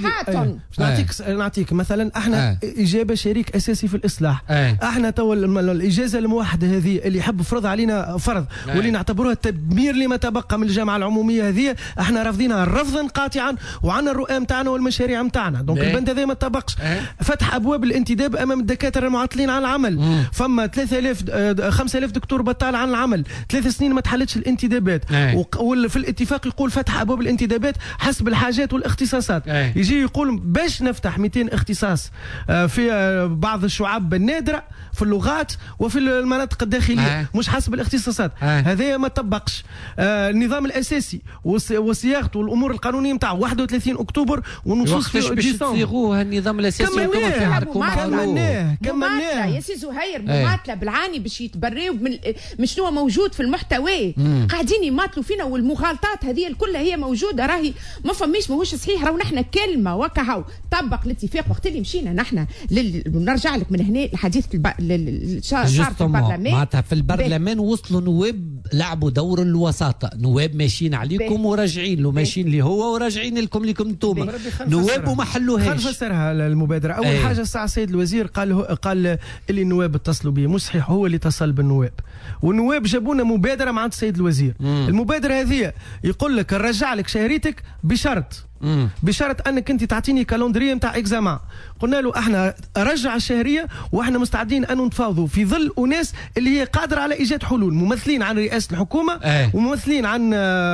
نعطيك نعطيك مثلا احنا آه. اجابه شريك اساسي في الاصلاح. آه. احنا توا الاجازه الموحده هذه اللي يحب فرض علينا فرض آه. واللي نعتبروها تدمير لما تبقى من الجامعه العموميه هذه، احنا رافضينها رفضا قاطعا وعنا الرؤى نتاعنا والمشاريع نتاعنا. دونك البند هذا ما تطبقش. آه. فتح ابواب الانتداب امام الدكاتره المعطلين عن العمل. مم. فما ثلاثة آلاف خمسة آلاف دكتور بطال عن العمل، ثلاث سنين ما تحلتش الانتدابات. وفي الاتفاق يقول فتح ابواب الانتدابات حسب الحاجات والاختصاصات. أي. يجي يقول باش نفتح مئتين اختصاص في بعض الشعب النادره في اللغات وفي المناطق الداخليه. أي. مش حسب الاختصاصات. هذا ما طبقش. النظام الاساسي وصياغته والامور القانونيه نتاعو واحد وثلاثين اكتوبر ونصوص في ديسمبر. باش تصيغوه النظام الاساسي كملناه كملناه كملناه يا سي زهير مماطله بالعاني باش يتبريوا من شنو موجود في المحتوى. مم. قاعدين يماطلوا فينا والمغالطات هذه الكلها هي موجوده. راهي ما فماش ماهوش صحيح. راهو نحن كلمه وكهو طبق الاتفاق وقت اللي مشينا نحن لل... نرجع لك من هنا لحديث الب... صار في البرلمان. معناتها في البرلمان وصلوا نواب لعبوا دور الوساطه، نواب ماشيين عليكم وراجعين له، ماشيين لي هو وراجعين لكم لكم انتم نواب وما حلوهاش. خلينا نفسرها المبادره. اول ايه. حاجه الساعه السيد الوزير قال قال اللي النواب اتصلوا به مش صحيح، هو اللي اتصل بالنواب والنواب جابوا لنا مبادره مع السيد الوزير. مم. المبادره هذه يقول لك نرجع لك شهريتك بشرط مم. بشرط انك انت تعطيني كالندريه نتاع اكزامان. قلنا له احنا رجع الشهريه واحنا مستعدين ان نتفاوضوا في ظل اناس اللي هي قادره على ايجاد حلول، ممثلين عن رئاسه الحكومه أي. وممثلين عن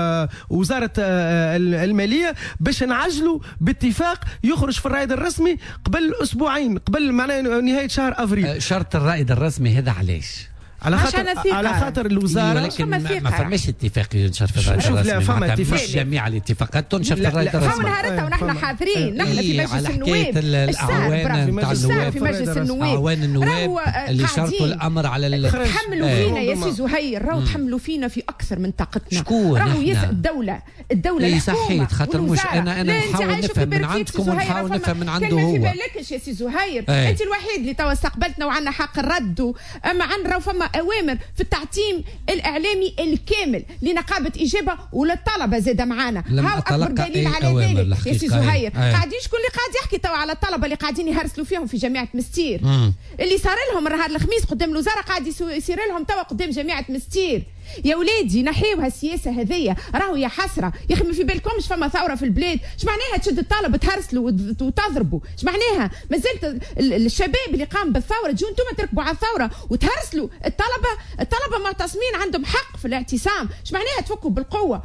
وزاره الماليه باش نعجلوا باتفاق يخرج في الرائد الرسمي قبل اسبوعين، قبل معناه نهايه شهر افريل. شرط الرائد الرسمي هذا علاش؟ على خاطر على خاطر الوزاره ولكن ما فماش اتفاق ينشر في الرائد الرسمي. لا فما اتفاق مش جميع الاتفاقات تنشر في الرائد الرسمي. فما نهارتها ونحن حاضرين نحن في مجلس النواب. الاعوان نتاع النواب في مجلس النواب اعوان النواب اللي شرطوا الامر على تحملوا فينا يا سي زهير. راهو تحملوا فينا في اكثر من طاقتنا. شكون راهو يسأل الدوله الدوله اي صحيح خاطر مش انا انا نحاول نفهم من عندكم ونحاول نفهم من عنده هو. ما في بالكش يا سي زهير انت الوحيد اللي توا استقبلتنا وعندنا حق الرد. اما عندنا فما اوامر في التعتيم الاعلامي الكامل لنقابه اجابه وللطلبه زاد معانا. هاو اكبر دليل على ذلك يا سي زهير. قاعدين شكون اللي قاعد يحكي توا على الطلبه اللي قاعدين يهرسلوا فيهم في جامعه مستير. مم. اللي صار لهم نهار الخميس قدام الوزاره قاعد يصير لهم توا قدام جامعه مستير. يا ولادي نحيوها السياسه هذيا. راهو يا حسره يا اخي ما في بالكمش فما ثوره في البلاد. اش معناها تشد الطالب تهرسلوا وتضربوا؟ اش معناها مازلت الشباب اللي قام بالثوره تجوا انتم تركبوا على الثوره وتهرسلوا الطلبه؟ الطلبه معتصمين عندهم حق في الاعتصام. اش معناها تفكوا بالقوه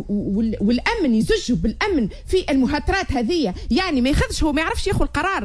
والامن يزجوا بالامن في المهاترات هذه؟ يعني ما ياخذش هو ما يعرفش ياخذ القرار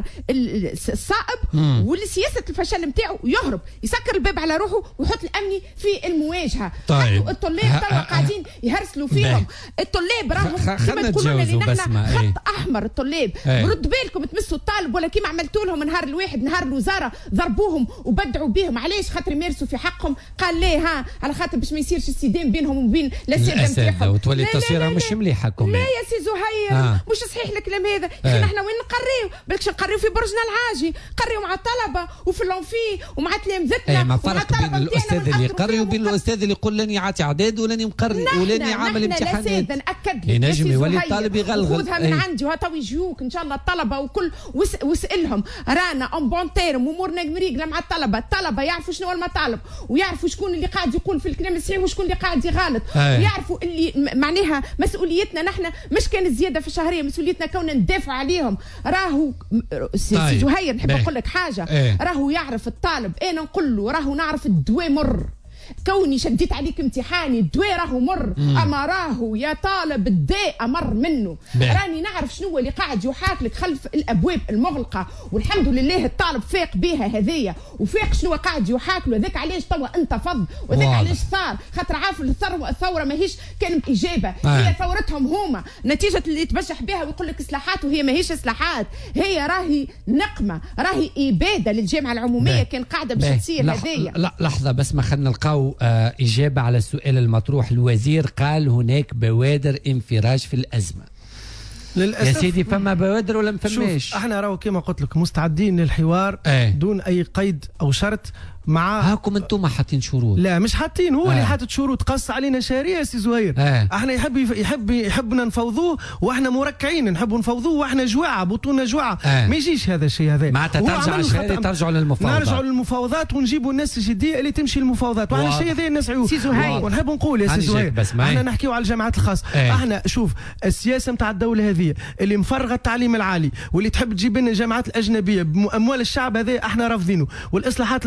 الصائب والسياسه الفشل نتاعو يهرب يسكر الباب على روحه ويحط الامني في المواجهه. طيب. الطلاب توا قاعدين يهرسلوا فيهم. الطلاب راهم كما تقولوا لنا نحن خط ايه. احمر الطلاب. ايه. رد بالكم تمسوا الطالب ولا كيما عملتوا لهم نهار الواحد نهار الوزاره ضربوهم وبدعوا بهم. علاش؟ خاطر يمارسوا في حقهم. قال ليه ها على خاطر باش ما يصيرش الصدام بينهم وبين الاساتذه نتاعهم. تولي التصويره مش مليحه. لا يا سي زهير آه. مش صحيح الكلام هذا. احنا آه. نحن وين نقريو؟ بالكش نقريو في برجنا العاجي، نقريو مع الطلبه وفي اللونفي ومع تلامذتنا. اي ما فرق بين الاستاذ اللي يقري وبين الاستاذ اللي يقول لاني عاطي اعداد ولاني مقري ولاني عامل امتحانات. نحن ناكد لك ينجم يولي الطالب يغلغل. خذها من عندي وها تو يجيوك ان شاء الله الطلبه وكل واسالهم. رانا اون بون تيرم امورنا مريقله مع الطلبه. الطلبه يعرفوا شنو المطالب ويعرفوا شكون اللي قاعد يقول في الكلام الصحيح وشكون اللي قاعد يغلط. ويعرفوا اللي معناها مسؤوليتنا نحن مش كانت زياده في الشهريه، مسؤوليتنا كوننا ندافع عليهم. راهو سي طيب. زهير نحب نقول لك حاجه. ايه. راهو يعرف الطالب. انا نقول له راهو نعرف الدواء مر. كوني شديت عليك امتحاني الدواء راهو مر. مم. اما راهو يا طالب الداء امر منه. بي. راني نعرف شنو اللي قاعد يحاك لك خلف الابواب المغلقه والحمد لله الطالب فاق بها هذيا وفاق شنو قاعد يحاك له. ذاك علاش توا انتفض وذاك علاش صار خاطر عارف الثوره الثوره ماهيش كانت اجابه. آه. هي ثورتهم هما نتيجه اللي يتبجح بها ويقول لك اصلاحات وهي ماهيش اصلاحات. هي راهي نقمه راهي اباده للجامعه العموميه. بي. كان قاعده باش تصير هذيا. لا لحظه بس ما خلينا نلقاو آه إجابة على السؤال المطروح. الوزير قال هناك بوادر انفراج في الأزمة. للأسف يا سيدي فما بوادر ولا ما فماش؟ احنا راهو كما قلت لك مستعدين للحوار ايه. دون أي قيد أو شرط. مع هاكم انتم حاطين شروط. لا مش حاطين هو آه. اللي حاطط شروط. قص علينا شهريه سي زهير. آه. احنا يحب يحب يحبنا نفوضوه واحنا مركعين نحبوا نفوضوه واحنا جواعه بطوننا جواعه. آه. ما يجيش هذا الشيء هذا. معناتها ترجع الشهريه ترجعوا للمفاوضات. نرجعوا للمفاوضات ونجيبوا الناس الجديه اللي تمشي للمفاوضات. وعلى الشيء هذا نسعوا سي زهير ونحب نقول يا سي زهير احنا نحكيو على الجامعات الخاصه. آه. احنا شوف السياسه نتاع الدوله هذه اللي مفرغه التعليم العالي واللي تحب تجيب لنا الجامعات الاجنبيه باموال الشعب هذا احنا رافضينه. والاصلاحات المسقطه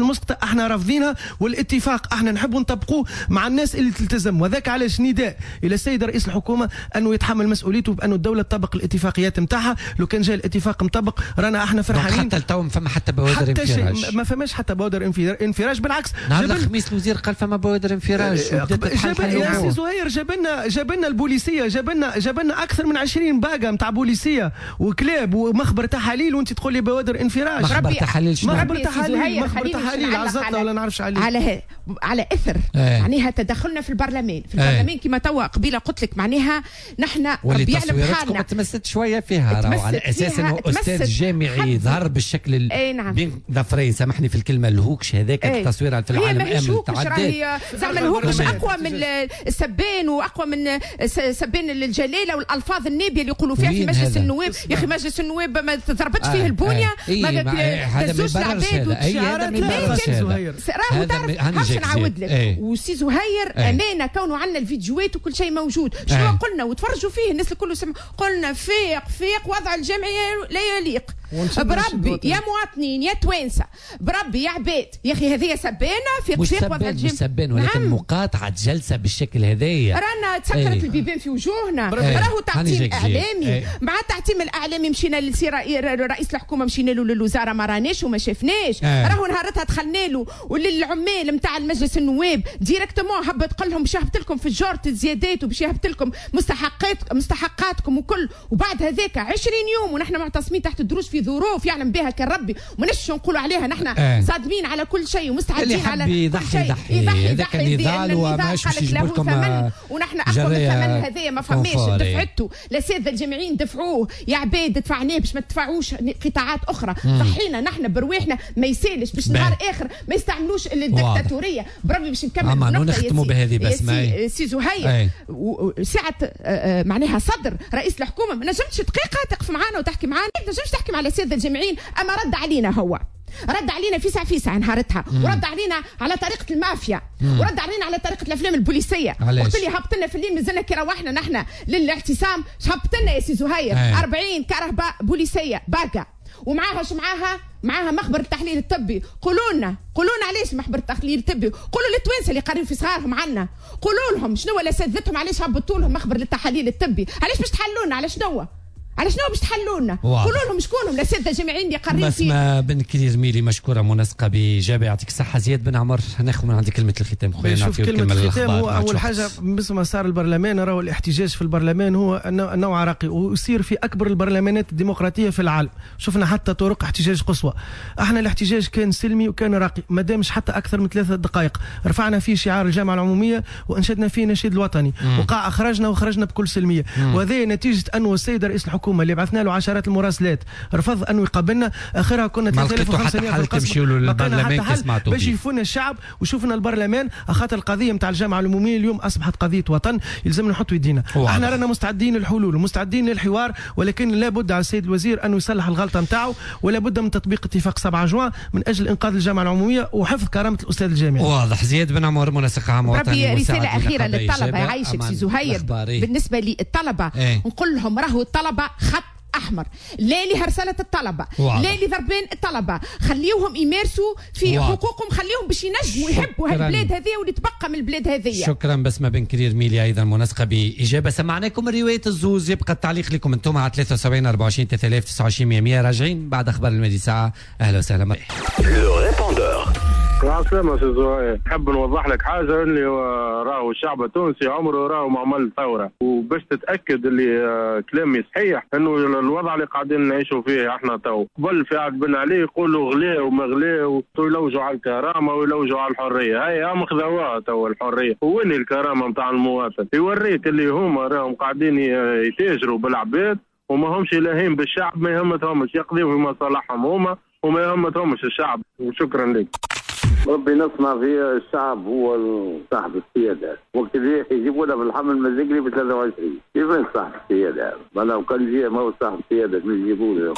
احنا رافضينها، والاتفاق احنا نحب نطبقوه مع الناس اللي تلتزم. وذاك علاش نداء الى السيد رئيس الحكومه انه يتحمل مسؤوليته بانه الدوله تطبق الاتفاقيات نتاعها. لو كان جاء الاتفاق مطبق رانا احنا فرحانين. حتى التو فما حتى بوادر انفراج، ما فماش حتى بوادر انفراج، بالعكس نهار الخميس الوزير قال فما بوادر انفراج. يا سي زهير جاب لنا جاب لنا البوليسيه، جاب لنا جاب لنا اكثر من عشرين باقه نتاع بوليسيه وكلاب ومخبر تحاليل، وانت تقول لي بوادر انفراج. مخبر تحاليل شنو؟ مخبر تحاليل مخبر تحاليل على الزطه ولا نعرفش عليه. على على اثر ايه. معناها تدخلنا في البرلمان في البرلمان ايه. كما توا قبيله قلت لك معناها نحن ربي يعلم حالنا تمست شويه فيها راهو على اساس انه استاذ جامعي ظهر بالشكل اي نعم. بين ظفرين سامحني في الكلمه الهوكش هذاك ايه. التصوير في العالم امن تعدد زعما الهوكش اقوى من السبان واقوى من سبان الجلاله والالفاظ النابيه اللي يقولوا فيها في مجلس النواب. يا اخي مجلس النواب ما تضربتش فيه البونيه ما تهزوش العباد هذا ما يبررش راهو تعرف نعاود لك. وسي زهير امانه كونه عندنا الفيديوهات وكل شيء موجود. شنو قلنا وتفرجوا فيه الناس الكل سمع قلنا فيق فيق وضع الجمعيه لا يليق بربي يا مواطنين يا توانسه بربي يا عباد. يا اخي هذه سبانه فيق فيق وضع الجمعيه مش سبان ولكن نعم. مقاطعه جلسه بالشكل هذايا رانا تسكرت ايه. البيبان في وجوهنا راهو تعتيم اعلامي ايه. مع التعتيم الاعلامي مشينا للسي رئيس الحكومه مشينا له للوزاره ما راناش وما شفناش ايه. راهو نهارتها دخلنا له وللعمال نتاع المجلس النواب ديريكتومون هبط قال لهم باش يهبط لكم في الجورة الزيادات وباش يهبط لكم مستحقات مستحقاتكم وكل. وبعد هذاك عشرين يوم ونحن معتصمين تحت الدروس في ظروف يعلم بها كان ربي ومنش نقولوا عليها نحن اه. صادمين على كل شيء ومستعدين على كل شيء. يضحي هذاك النضال وماش باش يجيب لكم ونحن اقوى من الثمن هذايا ما فماش دفعته الاساتذه الجامعيين دفعوه يا عباد دفعناه باش ما تدفعوش قطاعات اخرى. ضحينا نحن برواحنا ما يسالش باش نهار اخر ما يستعملوش الدكتاتوريه بربي باش نكمل النقطه نختموا بهذه بس ما سي زهير ساعه معناها صدر رئيس الحكومه ما نجمتش دقيقه تقف معنا وتحكي معنا ما نجمش تحكي على الاساتذه الجامعيين. اما رد علينا هو رد علينا فيسع فيسع نهارتها ورد علينا على طريقه المافيا مم. ورد علينا على طريقه الافلام البوليسيه. قلت لي هبط لنا في الليل نزلنا كي روحنا نحن للاعتصام هبط لنا يا سي زهير أربعين كرهبه بوليسيه باقه ومعاها اش معاها معاها مخبر التحليل الطبي. قولوا لنا قولوا لنا علاش مخبر التحليل الطبي. قولوا للتوانسه اللي قارين في صغارهم عنا قولوا لهم شنو ولا اساتذتهم علاش هبطوا لهم مخبر للتحاليل الطبي. علاش باش تحلونا على شنو على شنو باش تحلوا لنا؟ قولوا لهم شكونهم الاساتذه الجامعيين اللي قارين فيه. بسمة بن كرير ميلي مشكوره منسقه بإجابة يعطيك الصحه. زياد بن عمر ناخذ من عندك كلمه الختام خويا. شوف كلمه الختام هو اول حاجه بسم صار البرلمان راهو الاحتجاج في البرلمان هو نوع عراقي ويصير في اكبر البرلمانات الديمقراطيه في العالم. شفنا حتى طرق احتجاج قصوى. احنا الاحتجاج كان سلمي وكان راقي ما دامش حتى اكثر من ثلاثة دقائق. رفعنا فيه شعار الجامعه العموميه وانشدنا فيه نشيد الوطني وقع اخرجنا وخرجنا بكل سلميه. وهذا نتيجه انه السيد رئيس الحكومه اللي بعثنا له عشرات المراسلات رفض انه يقابلنا. اخرها كنا ثلاثة آلاف وخمسمائة في القصر باش يشوفونا الشعب وشوفنا البرلمان. اخاطر القضيه نتاع الجامعه العموميه اليوم اصبحت قضيه وطن يلزمنا نحط يدينا. احنا رانا مستعدين للحلول ومستعدين للحوار ولكن لابد على السيد الوزير انه يصلح الغلطه نتاعو ولا بد من تطبيق اتفاق سبعة جوان من اجل انقاذ الجامعه العموميه وحفظ كرامه الاستاذ الجامعي. واضح. زياد بن عمر منسق عام وطني. رساله اخيره للطلبه يعيشك سي زهير بالنسبه للطلبه ايه. نقول لهم راهو الطلبه خط احمر لا لهرسله الطلبه واضح. لا لضربان الطلبه خليوهم يمارسوا في واضح. حقوقهم خليهم باش ينجموا يحبوا هالبلاد هذه واللي تبقى من البلاد هذه. شكرا بسمة بن كرير ميلي ايضا منسقه باجابه. سمعناكم الروايه الزوز. يبقى التعليق لكم انتم على ثلاثة وسبعين أربعة وعشرين ثلاثة آلاف وتسعة وعشرين مية راجعين بعد اخبار المدي ساعه. اهلا وسهلا. لو ريبوندور السلام سي زهير. نحب نوضح لك حاجه اللي راهو الشعب التونسي عمره راهو ما عمل ثوره وباش تتاكد اللي كلامي صحيح انه الوضع اللي قاعدين نعيشوا فيه احنا تو قبل في عهد بن علي يقولوا غلاه وما غلاه ويلوجوا على الكرامه ويلوجوا على الحريه. هاي هم خذوها تو الحريه. وين الكرامه نتاع المواطن؟ يوريك اللي هما راهم قاعدين يتاجروا بالعباد وما همش لاهين بالشعب ما يهمتهمش يقضيوا في مصالحهم هما وما يهمتهمش الشعب. وشكرا لك. ربي نصنع في الشعب هو صاحب السيادة. وقت اللي يجيبونا في الحمل المزيكلي ب ثلاثة وعشرين كيف صاحب السيادة؟ لو كان جاء ما هو صاحب السيادة كيف يجيبونا؟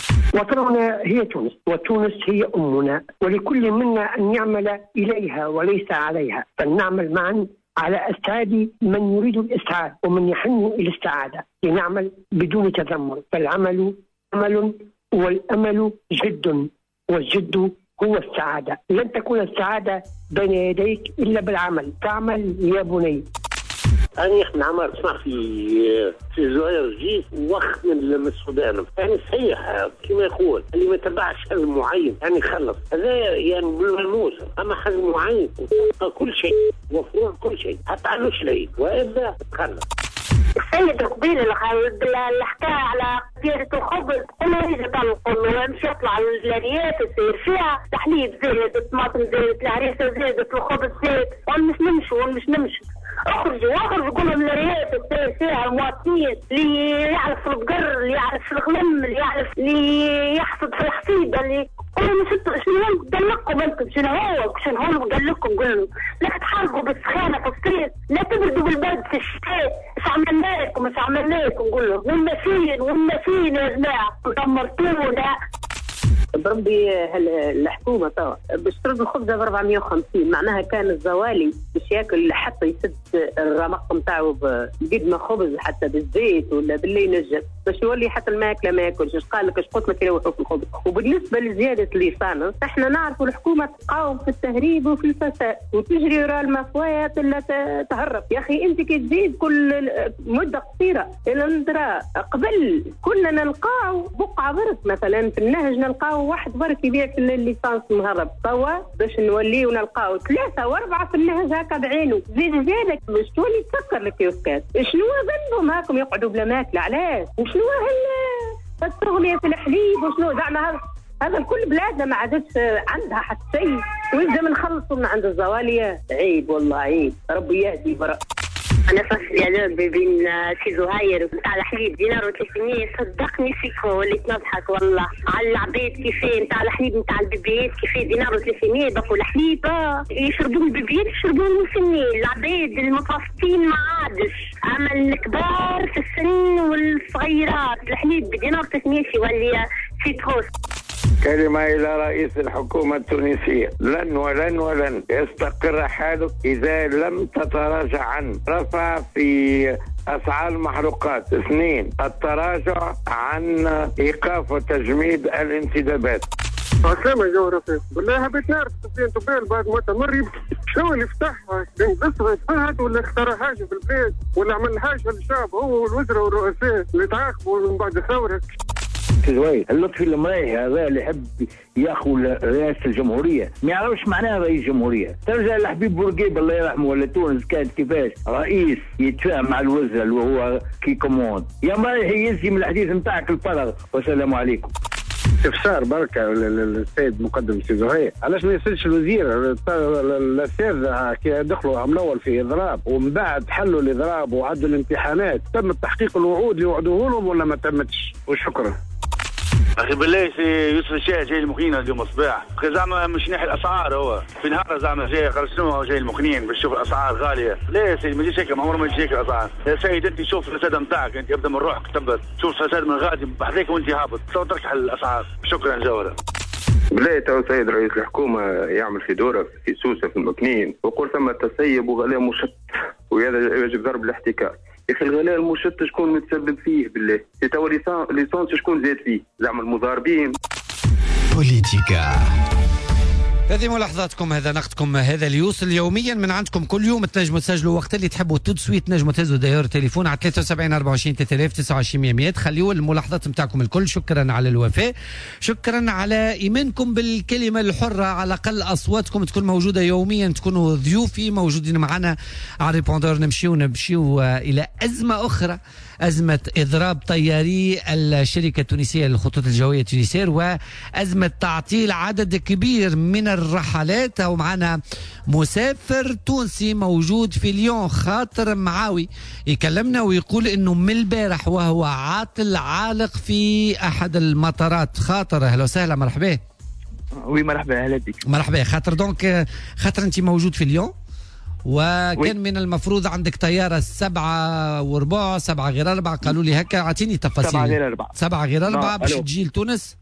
وطننا هي تونس وتونس هي أمنا ولكل منا أن يعمل إليها وليس عليها. فلنعمل معا على أسعاد من يريد الإسعاد ومن يحن إلى السعادة لنعمل بدون تذمر. فالعمل عمل والأمل جد والجد هو السعادة. لن تكون السعادة بين يديك إلا بالعمل. تعمل يا بني. أنا من عمر اسمع في في زهير جيت وقت من السودان يعني صحيح كما يقول اللي ما تبعش حزب معين يعني خلص هذا يعني بالملموس. أما حزب معين كل شيء وفروع كل شيء حتى عنه شيء وإلا تخلص. السيد قبيل اللي حكى على قيادة الخبز كله يجي طلقوا مش يطلع الجاريات يصير فيها تحليب زادت الطماطم زادت العريسة زادت الخبز زاد ومش نمشي ومش نمشي اخرجوا واخرجوا كلهم من الرياض تصير فيها المواطنين اللي يعرف البقر اللي يعرف الغنم اللي يعرف اللي يحصد في الحصيده اللي كلهم شنو شنو قال لكم انتم شنو هو شنو هو قال لكم قولوا لا تحرقوا بالسخانه في الصيف لا تبردوا بالبرد في الشتاء ايش عملنا لكم ايش عملنا لكم قولوا ولا فين ولا فين يا جماعه دمرتونا بربي الحكومه توا باش ترد الخبزه ب أربعمية وخمسين معناها كان الزوالي باش ياكل حتى يسد الرمق نتاعو بقد ما خبز حتى بالزيت ولا باللي ينجم باش يولي حتى الماكله ما ياكلش. اش قال لك اش قلت لك يروحوا في الخبز. وبالنسبه لزياده اللسان احنا نعرفوا الحكومه تقاوم في التهريب وفي الفساد وتجري وراء المفوات اللي تهرب. يا اخي انت كي تزيد كل مده قصيره الى ندرى قبل كنا نلقاو بقعه برك مثلا في النهج نلقاو واحد برك يبيع في الليسانس مهرب توا باش نوليو نلقاو ثلاثه واربعه في النهج هكا بعينه زيد زيادك باش تولي تسكر الكيوسكات. شنو ذنبهم هاكم يقعدوا بلا ماكله علاش وشنو هال التغنيه في الحليب وشنو زعما هذا هذا الكل بلادنا ما عادتش عندها حتى شيء ويلزم نخلصوا من عند الزواليه. عيب والله عيب ربي يهدي برا. أنا فاش ديالوج بين سي زهير نتاع الحليب دينار وثلاثمية صدقني فيك وليت نضحك والله على العباد كيفاه نتاع الحليب نتاع البيبيات كيفاه دينار وثلاثمية بقوا الحليب يشربوا البيبيات يشربوا المسنين العباد المتوسطين ما عادش. أما الكبار في السن والصغيرات الحليب بدينار وثلاثمية يولي في تروس. كلمة إلى رئيس الحكومة التونسية لن ولن ولن يستقر حالك إذا لم تتراجع عن رفع في أسعار المحروقات. اثنين التراجع عن إيقاف وتجميد الانتدابات. عسلامة يا رفيق بالله حبيت نعرف تبين تبين بعد ما تمر شو اللي فتحها قصة فهد ولا اخترع حاجة في البلاد ولا عمل حاجة للشعب هو والوزراء والرؤساء اللي تعاقبوا من بعد الثورة. زويل اللطفي المراي هذا اللي يحب ياخذ رئاسه الجمهوريه ما يعرفش معناها رئيس جمهوريه. ترجع لحبيب بورقيب الله يرحمه ولا تونس كانت كيفاش رئيس يتفاهم مع الوزراء اللي هو كي كوموند. يا مريح يزي من الحديث نتاعك الفرغ والسلام عليكم. استفسار بركه للسيد مقدم سي زهير علاش ما يصيرش الوزير الاساتذه كي دخلوا عام الاول في اضراب ومن بعد حلوا الاضراب وعدوا الامتحانات تم تحقيق الوعود اللي وعدوه لهم ولا ما تمتش؟ وشكرا. اخي بالله سي يوسف الشاي جاي المقنين اليوم الصباح زعما مش ناحي الاسعار هو في نهار زعما جاي قال شنو جاي المقنين باش تشوف الاسعار غاليه. لا يا سيدي ما تجيش هيك عمره ما تجيك هيك الاسعار. يا سيد انت شوف الفساد نتاعك انت ابدا من روحك تبت شوف الفساد من غادي بحذاك وانت هابط تو تركح الاسعار. شكرا جوهره. بالله تو سيد رئيس الحكومه يعمل في دوره في سوسه في المكنين ويقول ثم تسيب وغلاء مشت وهذا يجب ضرب الاحتكار. يا اخي الغلاء المشت شكون متسبب فيه بالله؟ تو ليسانس شكون زاد فيه؟ زعما المضاربين. بوليتيكا هذه ملاحظاتكم هذا نقدكم هذا اللي يوصل يوميا من عندكم كل يوم. تنجموا تسجلوا وقت اللي تحبوا تدسويت تنجموا تهزوا داير تليفون على ثلاثة وسبعين أربعة وعشرين ثلاثة آلاف تسعة وعشرين مية. خليوا الملاحظات نتاعكم الكل. شكرا على الوفاء شكرا على ايمانكم بالكلمه الحره. على الاقل اصواتكم تكون موجوده يوميا تكونوا ضيوفي موجودين معنا على ريبوندور. نمشيو نمشيو الى ازمه اخرى أزمة إضراب طياري الشركة التونسية للخطوط الجوية تونسير وأزمة تعطيل عدد كبير من الرحلات. أو معنا مسافر تونسي موجود في ليون خاطر معاوي يكلمنا ويقول إنه من البارح وهو عاطل عالق في أحد المطارات. خاطر أهلا وسهلا مرحبا. وي مرحبا أهلا بك. مرحبا خاطر دونك خاطر أنت موجود في ليون وكان وي. من المفروض عندك طيارة سبعة وربع سبعة غير أربعة قالوا لي هكا. أعطيني تفاصيل. سبعة غير أربعة سبعة غير أربعة باش تجي لتونس.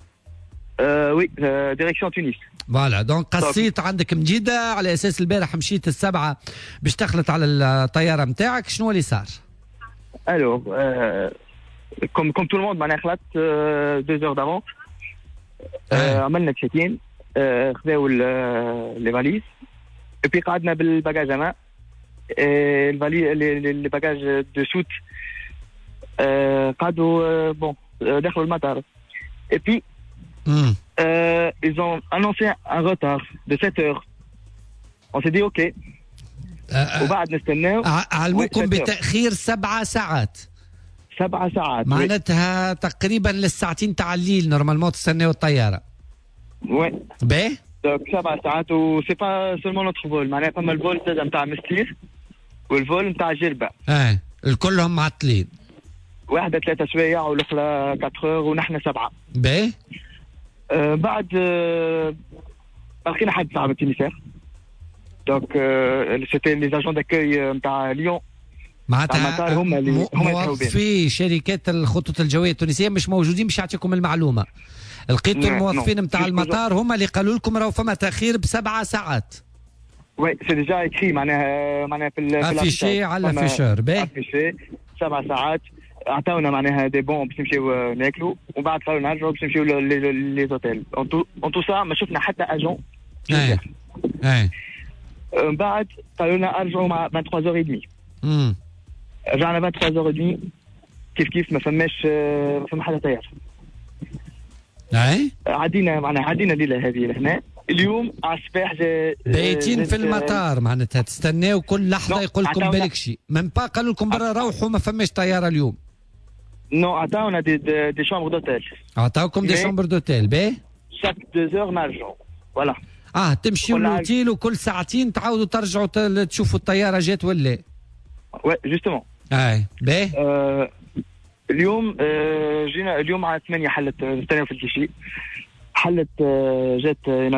أه وي أه ديريكسيون تونس. فوالا دونك قصيت عندك من جدة على أساس البارح مشيت السبعة باش تخلط على الطيارة نتاعك. شنو اللي صار؟ ألو أه كوم كوم تو الموند معناها خلطت أه دو زور دافون. أه عملنا تشيكين خذاو لي فاليز اي قعدنا بالباجاج اما الفالي لي باجاج دو سوت قعدوا بون دخلوا المطار اي بي ils ont annoncé un retard de sept heures. On s'est dit ok. وبعد نستناو. علموكم بتأخير سبع ساعات. سبع ساعات. معناتها تقريبا للساعتين تاع الليل نورمالمون تستناو الطيارة. وي. باهي. دونك سبع ساعات و سي با سولمون نوتر فول معناها فما الفول زاد نتاع مستير والفول نتاع جربة. اه الكلهم معطلين. واحدة ثلاثة سوايع والاخرى أربعة اور ونحن سبعة. باهي. آه بعد آه لقينا حد صاحب التيميسير. دونك آه سيتي لي زاجون داكوي نتاع ليون. معناتها موظفي شركات الخطوط الجوية التونسية مش موجودين باش يعطيكم المعلومة. لقيتوا الموظفين نتاع المطار هما اللي قالوا لكم راهو فما تأخير بسبع ساعات. وي سي ديجا اكري معناها معناها في افيشي على الافيشور. باهي. افيشي سبع ساعات. عطاونا معناها دي بون باش نمشيو ناكلوا وبعد قالوا نرجعوا باش نمشيو لي زوتيل. اون تو سا ما شفنا حتى اجون. اي اي. من بعد قالوا لنا ارجعوا مع ثلاثة عشر اور ودمي. امم رجعنا ثلاثة عشر اور ودمي كيف كيف ما فماش ما فما حتى طيار. اي عدينا معناها عدينا الليله هذه لهنا. اليوم على الصباح بايتين في المطار معناتها تستناو كل لحظه يقول لكم بالك شيء. من با قالوا لكم برا روحوا ما فماش طياره اليوم. نو عطاونا دي دي شامبر دوتيل. عطاوكم دي شامبر دوتيل. باهي. شاك دو زور نرجعوا. فوالا. اه تمشيوا للأوتيل وكل ساعتين تعاودوا ترجعوا تشوفوا الطياره جات ولا. وي جوستومون. اي باهي. آه اليوم آه جينا اليوم على ثمانية حلت نستناو في الكيشي. حلت آه جات ان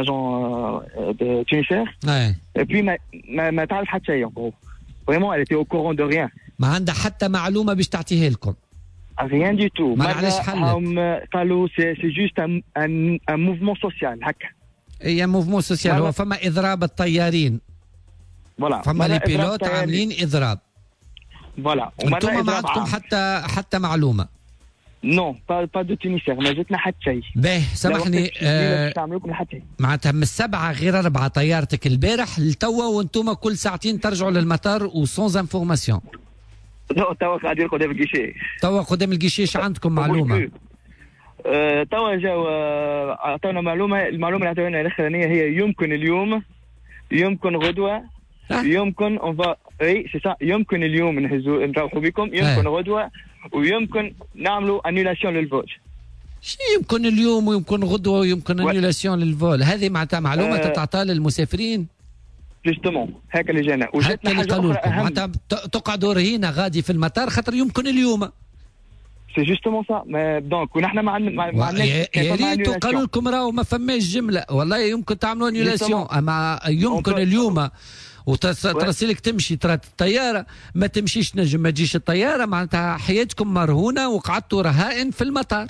اجون تونسير. اي. بي ما ما, ما تعرف حتى شيء اون فريمون elle était au courant de rien. ما عندها حتى معلومه باش تعطيها لكم. Rien du tout. ما علاش حلت؟ قالوا سي سي جوست ان ان موفمون سوسيال هكا. هي موفمون سوسيال هو فما اضراب الطيارين. فوالا. فما لي بيلوت عاملين اضراب. فوالا. انتم ما عندكم حتى حتى معلومه. نو با با دو تونسير ما جاتنا حتى شيء. باهي سامحني آه معناتها من السبعه غير اربعه طيارتك البارح لتوا وانتم كل ساعتين ترجعوا للمطار وسونز انفورماسيون. نو توا قاعدين قدام الكيشي. توا قدام الكيشي عندكم معلومه؟ أه توا جاو عطاونا معلومه. المعلومه اللي عطاونا الاخرانيه هي يمكن اليوم يمكن غدوه يمكن اون فا اي سي سا يمكن اليوم نهزوا نروحوا بكم يمكن غدوه ويمكن نعملوا انيلاسيون للفول. شو يمكن اليوم ويمكن غدوه ويمكن انيلاسيون للفول؟ هذه معناتها معلومه أه تتعطى للمسافرين. جوستومون هكا اللي جانا. وجاتنا حاجه اخرى اهم. معناتها تقعدوا رهينه غادي في المطار خاطر يمكن اليوم. سي جوستومون سا. دونك ونحن ما عندنا يا ريت قالوا لكم راهو ما فماش جمله والله يمكن تعملوا انيلاسيون اما يمكن اليوم وترسلك تمشي ترى الطياره ما تمشيش نجم ما تجيش الطياره معناتها حياتكم مرهونه وقعدتوا رهائن في المطار.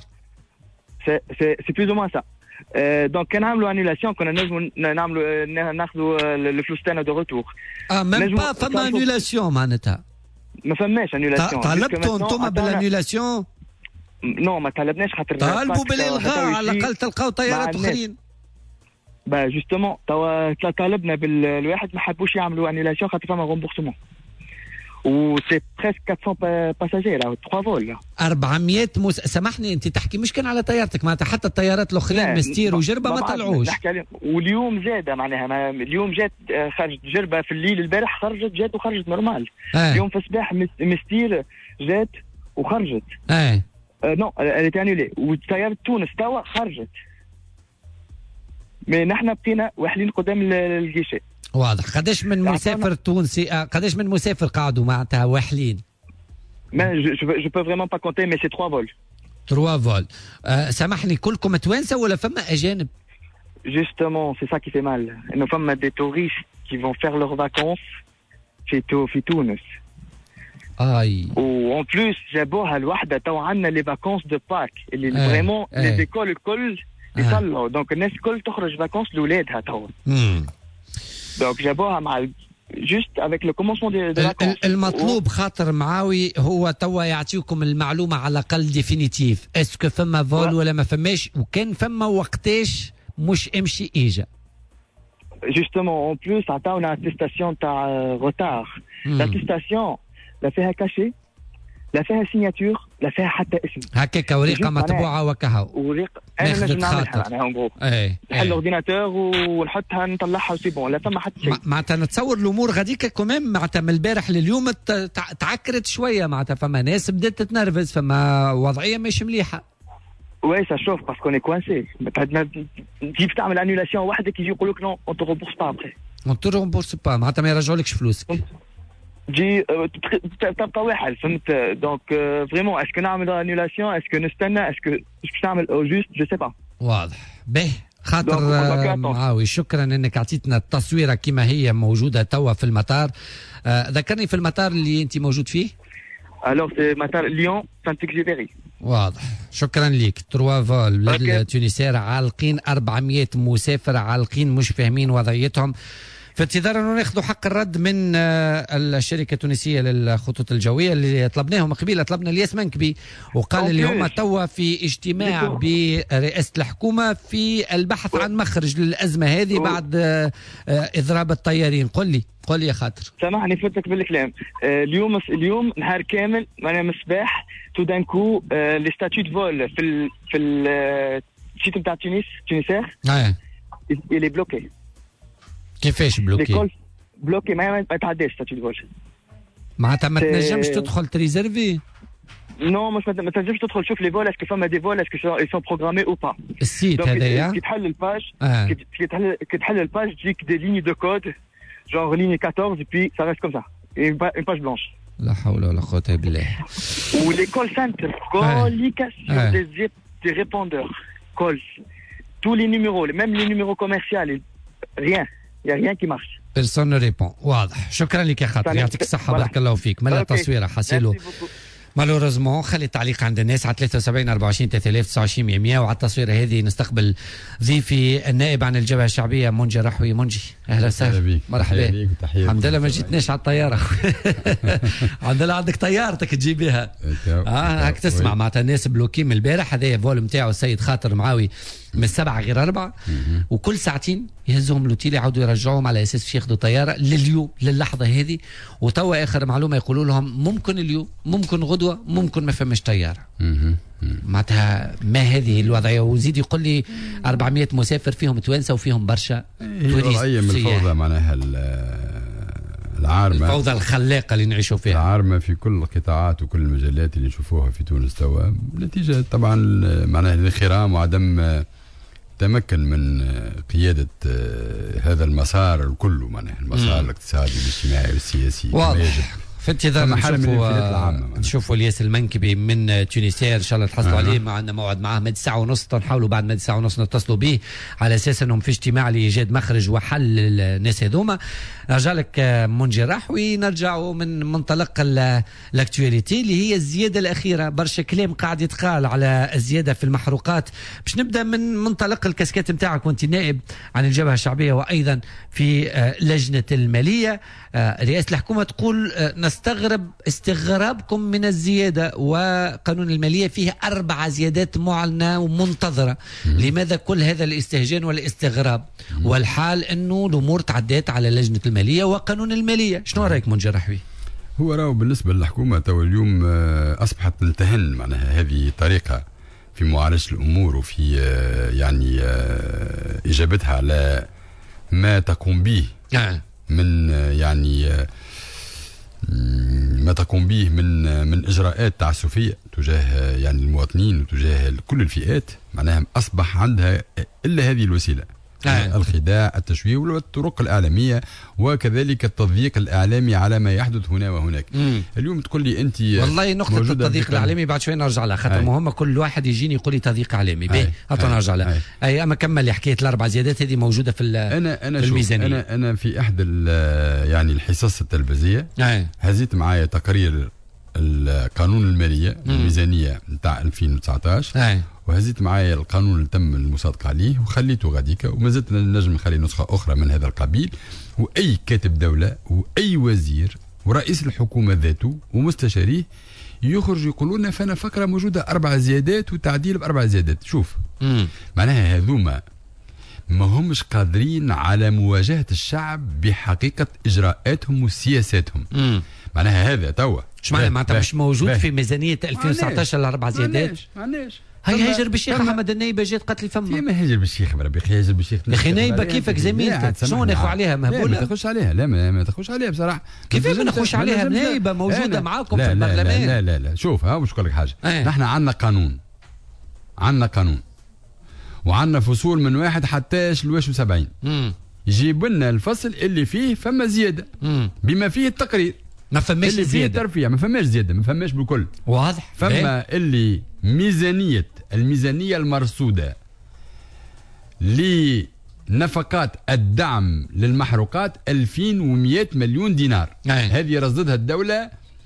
سي سي سي بلوز او موان سا. دونك كان نعملوا انيلاسيون كنا نجموا نعملوا ناخذوا الفلوس تاعنا دو روتور. اه ميم با فما انيلاسيون معناتها. ما فماش انيلاسيون. طالبتوا انتم بالانيلاسيون؟ نو ما طلبناش خاطر طالبوا بالالغاء على الاقل تلقاو طيارات اخرين. با جوستومون توا طالبنا بالواحد ما حبوش يعملوا انيلاسيون خاطر فما رومبورسمون. و سي بريسك أربعمية باساجير ثلاثة فول. أربعمية مس... سامحني انت تحكي مش كان على طيارتك معناتها حتى الطيارات الاخرين مستير وجربه ما طلعوش. واليوم زاد معناها ما اليوم جات خرجت جربه في الليل البارح خرجت جات وخرجت نورمال. آه. اليوم في الصباح مستير جات وخرجت. اه نو elle était annulée. وطياره تونس توا خرجت. مي نحن بقينا واحلين قدام الجيشي. واضح. قداش من مسافر تونسي قداش من مسافر قعدوا معناتها واحلين؟ ما جو بو فريمون با كونتي مي سي ثلاثة فول. ثلاثة فول. أه سامحني كلكم توانسه ولا فما اجانب؟ جوستومون سي سا كي في مال انه فما دي توريست كي فون فير لور فاكونس في تو في تونس. اي وان بلوس جابوها الوحده تو عندنا لي فاكونس دو باك اللي فريمون لي زيكول الكل يطلعوا دونك الناس الكل تخرج فاكونس لاولادها تو. دونك جابوها مع جوست افيك لو كومونسمون دي فاكونس. المطلوب خاطر معاوي هو توا يعطيكم المعلومه على الاقل ديفينيتيف اسكو فما فول ولا ما فماش وكان فما وقتاش مش امشي اجا. جوستومون اون بلوس عطاونا اتستاسيون تاع روتار. لاتستاسيون لا فيها كاشي، لا فيها سيناتور، لا فيها حتى اسم. هكاك ورقه مطبوعه وكهو. ورقه انا نجم نعملها معناها اون غرو. اي نحل الاورديناتور ونحطها نطلعها وسي بون، لا ثم حتى شيء. معناتها نتصور الامور غاديك كوميم معناتها من البارح لليوم تعكرت شويه، معناتها فما ناس بدات تتنرفز، فما وضعيه مش مليحه. وي سا شوف باسكو اوني كوانسي. تجيب تعمل انيولاسيون وحدك يجي يقول لك نو اون تو رومبورس با ابري. اون تو رومبورس با، معناتها ما يرجعولكش فلوسك. تجي تبقى واحد فهمت. دونك فريمون اسكو نعمل انيولاسيون، اسكو نستنى، اسكو باش نعمل او جوست جو سي با. واضح. به خاطر معاوي شكرا انك اعطيتنا التصويره كما هي موجوده توا في المطار. ذكرني في المطار اللي انت موجود فيه. الوغ سي مطار ليون سانت اكزيبيري. واضح. شكرا ليك. تروا فول للتونسيين عالقين، أربعمية مسافر عالقين مش فاهمين وضعيتهم، في انتظار انه ناخذوا حق الرد من الشركه التونسيه للخطوط الجويه اللي طلبناهم قبيله. طلبنا الياس منكبي وقال اللي هم توا في اجتماع برئاسه الحكومه في البحث عن مخرج للازمه هذه بعد اضراب الطيارين. قل لي قل لي يا خاطر. سامحني فتك بالكلام. اليوم اليوم نهار كامل معناها من الصباح تو دانكو لي ستاتيو دو فول في ال في السيت نتاع تونس تونسير اه اللي بلوكي. كيفاش بلوكي؟ بلوكي ما يتعداش ستاتيو دو فول. معناتها ما تنجمش تدخل تريزيرفي؟ نو مش ما تنجمش تدخل تشوف لي فول اسكو فما دي فول اسكو اي سون بروغرامي او با. السيت هذايا كي تحل الباج كي تحل كي تحل الباج تجيك دي ليني دو كود genre ligne quatorze et puis ça reste comme ça. Et une, pa- une page blanche. La hawla wa la quwwata billah. Ou les call centers, communication ouais. des, des répondeurs, calls, tous les numéros, même les numéros commerciaux, rien, il n'y a rien qui marche. Personne ne répond. واضح. شكرا لك يا خاطر، يعطيك الصحة بارك الله فيك. ملا تصويرة حسيلو. مالوريزمون خلي التعليق عند الناس على ثلاثة وسبعين أربعة وعشرين ثلاثة آلاف وتسعة وعشرين مئة. وعلى التصويره هذه نستقبل ضيفي النائب عن الجبهه الشعبيه منجي الرحوي. منجي اهلا وسهلا مرحبا. الحمد لله ما جيتناش على الطياره. الحمد لله عندك طيارتك تجي بها. اه هاك تسمع معناتها الناس بلوكي من البارح. هذايا فول نتاعو السيد خاطر معاوي من السبعة غير أربعة، وكل ساعتين يهزهم لوتيل يعودوا يرجعوهم على أساس باش ياخذوا طيارة لليوم للحظة هذه. وتوا آخر معلومة يقولوا لهم ممكن اليوم ممكن غدوة ممكن ما فماش طيارة. معناتها ما هذه الوضعية. وزيد يقول لي أربعمية مسافر فيهم توانسة وفيهم برشا وضعية من الفوضى معناها العارمة، الفوضى الخلاقة اللي نعيشوا فيها، العارمة في كل القطاعات وكل المجالات اللي نشوفوها في تونس توا، نتيجة طبعا معناها الانخرام وعدم تمكن من قيادة هذا المسار كله، معناها المسار الاقتصادي والاجتماعي والسياسي. واضح. في انتظار نشوفوا نشوفوا الياس المنكبي من تونسير ان شاء الله تحصلوا آه. عليه. ما عندنا موعد معاه مد ساعه ونص، نحاولوا بعد مد ساعه ونص نتصلوا به على اساس انهم في اجتماع لايجاد مخرج وحل الناس هذوما. نرجع لك منجي الرحوي، نرجعوا من منطلق الاكتواليتي اللي هي الزياده الاخيره. برشا كلام قاعد يتقال على الزياده في المحروقات. باش نبدا من منطلق الكاسكات نتاعك وانت نائب عن الجبهه الشعبيه وايضا في لجنه الماليه. رئاسه الحكومه تقول نستغرب استغرابكم من الزياده، وقانون الماليه فيه اربع زيادات معلنه ومنتظره. لماذا كل هذا الاستهجان والاستغراب والحال انه الامور تعدات على لجنه الماليه وقانون الماليه؟ شنو رايك منجي الرحوي؟ هو راهو بالنسبه للحكومه تو اليوم اصبحت تمتهن معناها هذه طريقه في معالجه الامور وفي يعني اجابتها على ما تقوم به من يعني ما تقوم به من من اجراءات تعسفيه تجاه يعني المواطنين وتجاه كل الفئات. معناها اصبح عندها الا هذه الوسيله، آه. الخداع، التشويه والطرق الإعلامية وكذلك التضييق الإعلامي على ما يحدث هنا وهناك. مم. اليوم تقول لي أنت والله نقطة التضييق الإعلامي بعد شوي نرجع لها، خاطر مهمة كل واحد يجيني يقول لي تضييق إعلامي باهي حتى نرجع لها. أي أما كمل لي حكاية الأربع زيادات هذه موجودة في أنا أنا في الميزانية. أنا أنا في أحد يعني الحصص التلفزية آه. هزيت معايا تقرير القانون المالية الميزانية نتاع ألفين وتسعطاش، آه. وهزيت معايا القانون اللي تم المصادقه عليه وخليته غاديكا، وما زلت نجم نخلي نسخه اخرى من هذا القبيل. واي كاتب دوله واي وزير ورئيس الحكومه ذاته ومستشاريه يخرج يقولوا لنا فانا فكره موجوده اربع زيادات وتعديل باربع زيادات. شوف مم. معناها هذوما ما همش قادرين على مواجهة الشعب بحقيقة إجراءاتهم وسياساتهم. مم. معناها هذا توا مش معناها معناتها مش موجود في ميزانية ألفين وتسعة عشر الأربع زيادات. معناش هاي هاجر بالشيخ محمد النايبة جات قالت لي فما كيما هاجر بالشيخ بربي هاجر بالشيخ يا اخي نايبة كيفك زميلتك شنو ناخذ عليها مهبولة؟ لا ما تاخذش عليها لا ما, ما تاخذش عليها بصراحة. كيف ما ناخذش عليها نايبة موجودة معاكم في البرلمان؟ لا لا لا, لا. شوف ها باش نقول لك حاجة اه. نحن عندنا قانون عندنا قانون وعندنا فصول من واحد حتى الواش وسبعين يجيب لنا الفصل اللي فيه فما زيادة مم. بما فيه التقرير ما فماش زيادة ترفيع ما فماش زيادة ما فماش بالكل واضح فما بيه. اللي ميزانية الميزانية المرصودة لنفقات الدعم للمحروقات ألفين ومئة مليون دينار أي. هذه رصدتها الدولة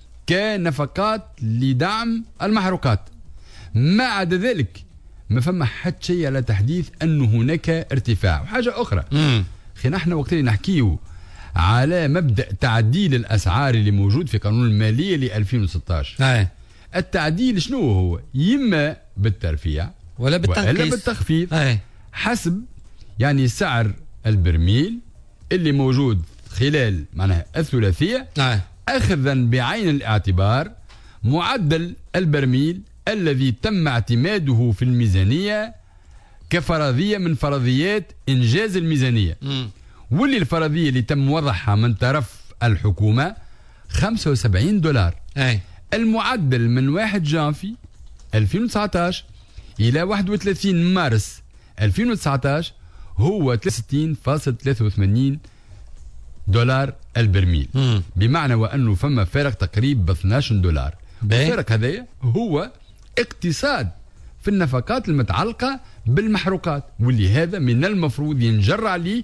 كنفقات لدعم المحروقات. ما عدا ذلك ما فما حد شيء على تحديث أن هناك ارتفاع. وحاجة أخرى أخي نحن وقت اللي نحكيه على مبدأ تعديل الأسعار اللي موجود في قانون المالية ل ألفين وستة عشر أي. التعديل شنو هو؟ يما بالترفيع ولا بالتنقيص ولا بالتخفيض أي. حسب يعني سعر البرميل اللي موجود خلال معناها الثلاثية أي. أخذا بعين الاعتبار معدل البرميل الذي تم اعتماده في الميزانية كفرضية من فرضيات إنجاز الميزانية م. واللي الفرضية اللي تم وضعها من طرف الحكومة خمسة وسبعين دولار أي. المعدل من واحد جانفي ألفين وتسعة عشر إلى واحد وثلاثين مارس ألفين وتسعة عشر هو ثلاثة وستين فاصلة ثلاثة وثمانين دولار البرميل م. بمعنى وأنه فما فارق تقريب ب اثني عشر دولار. الفارق هذا هو اقتصاد في النفقات المتعلقة بالمحروقات واللي هذا من المفروض ينجر عليه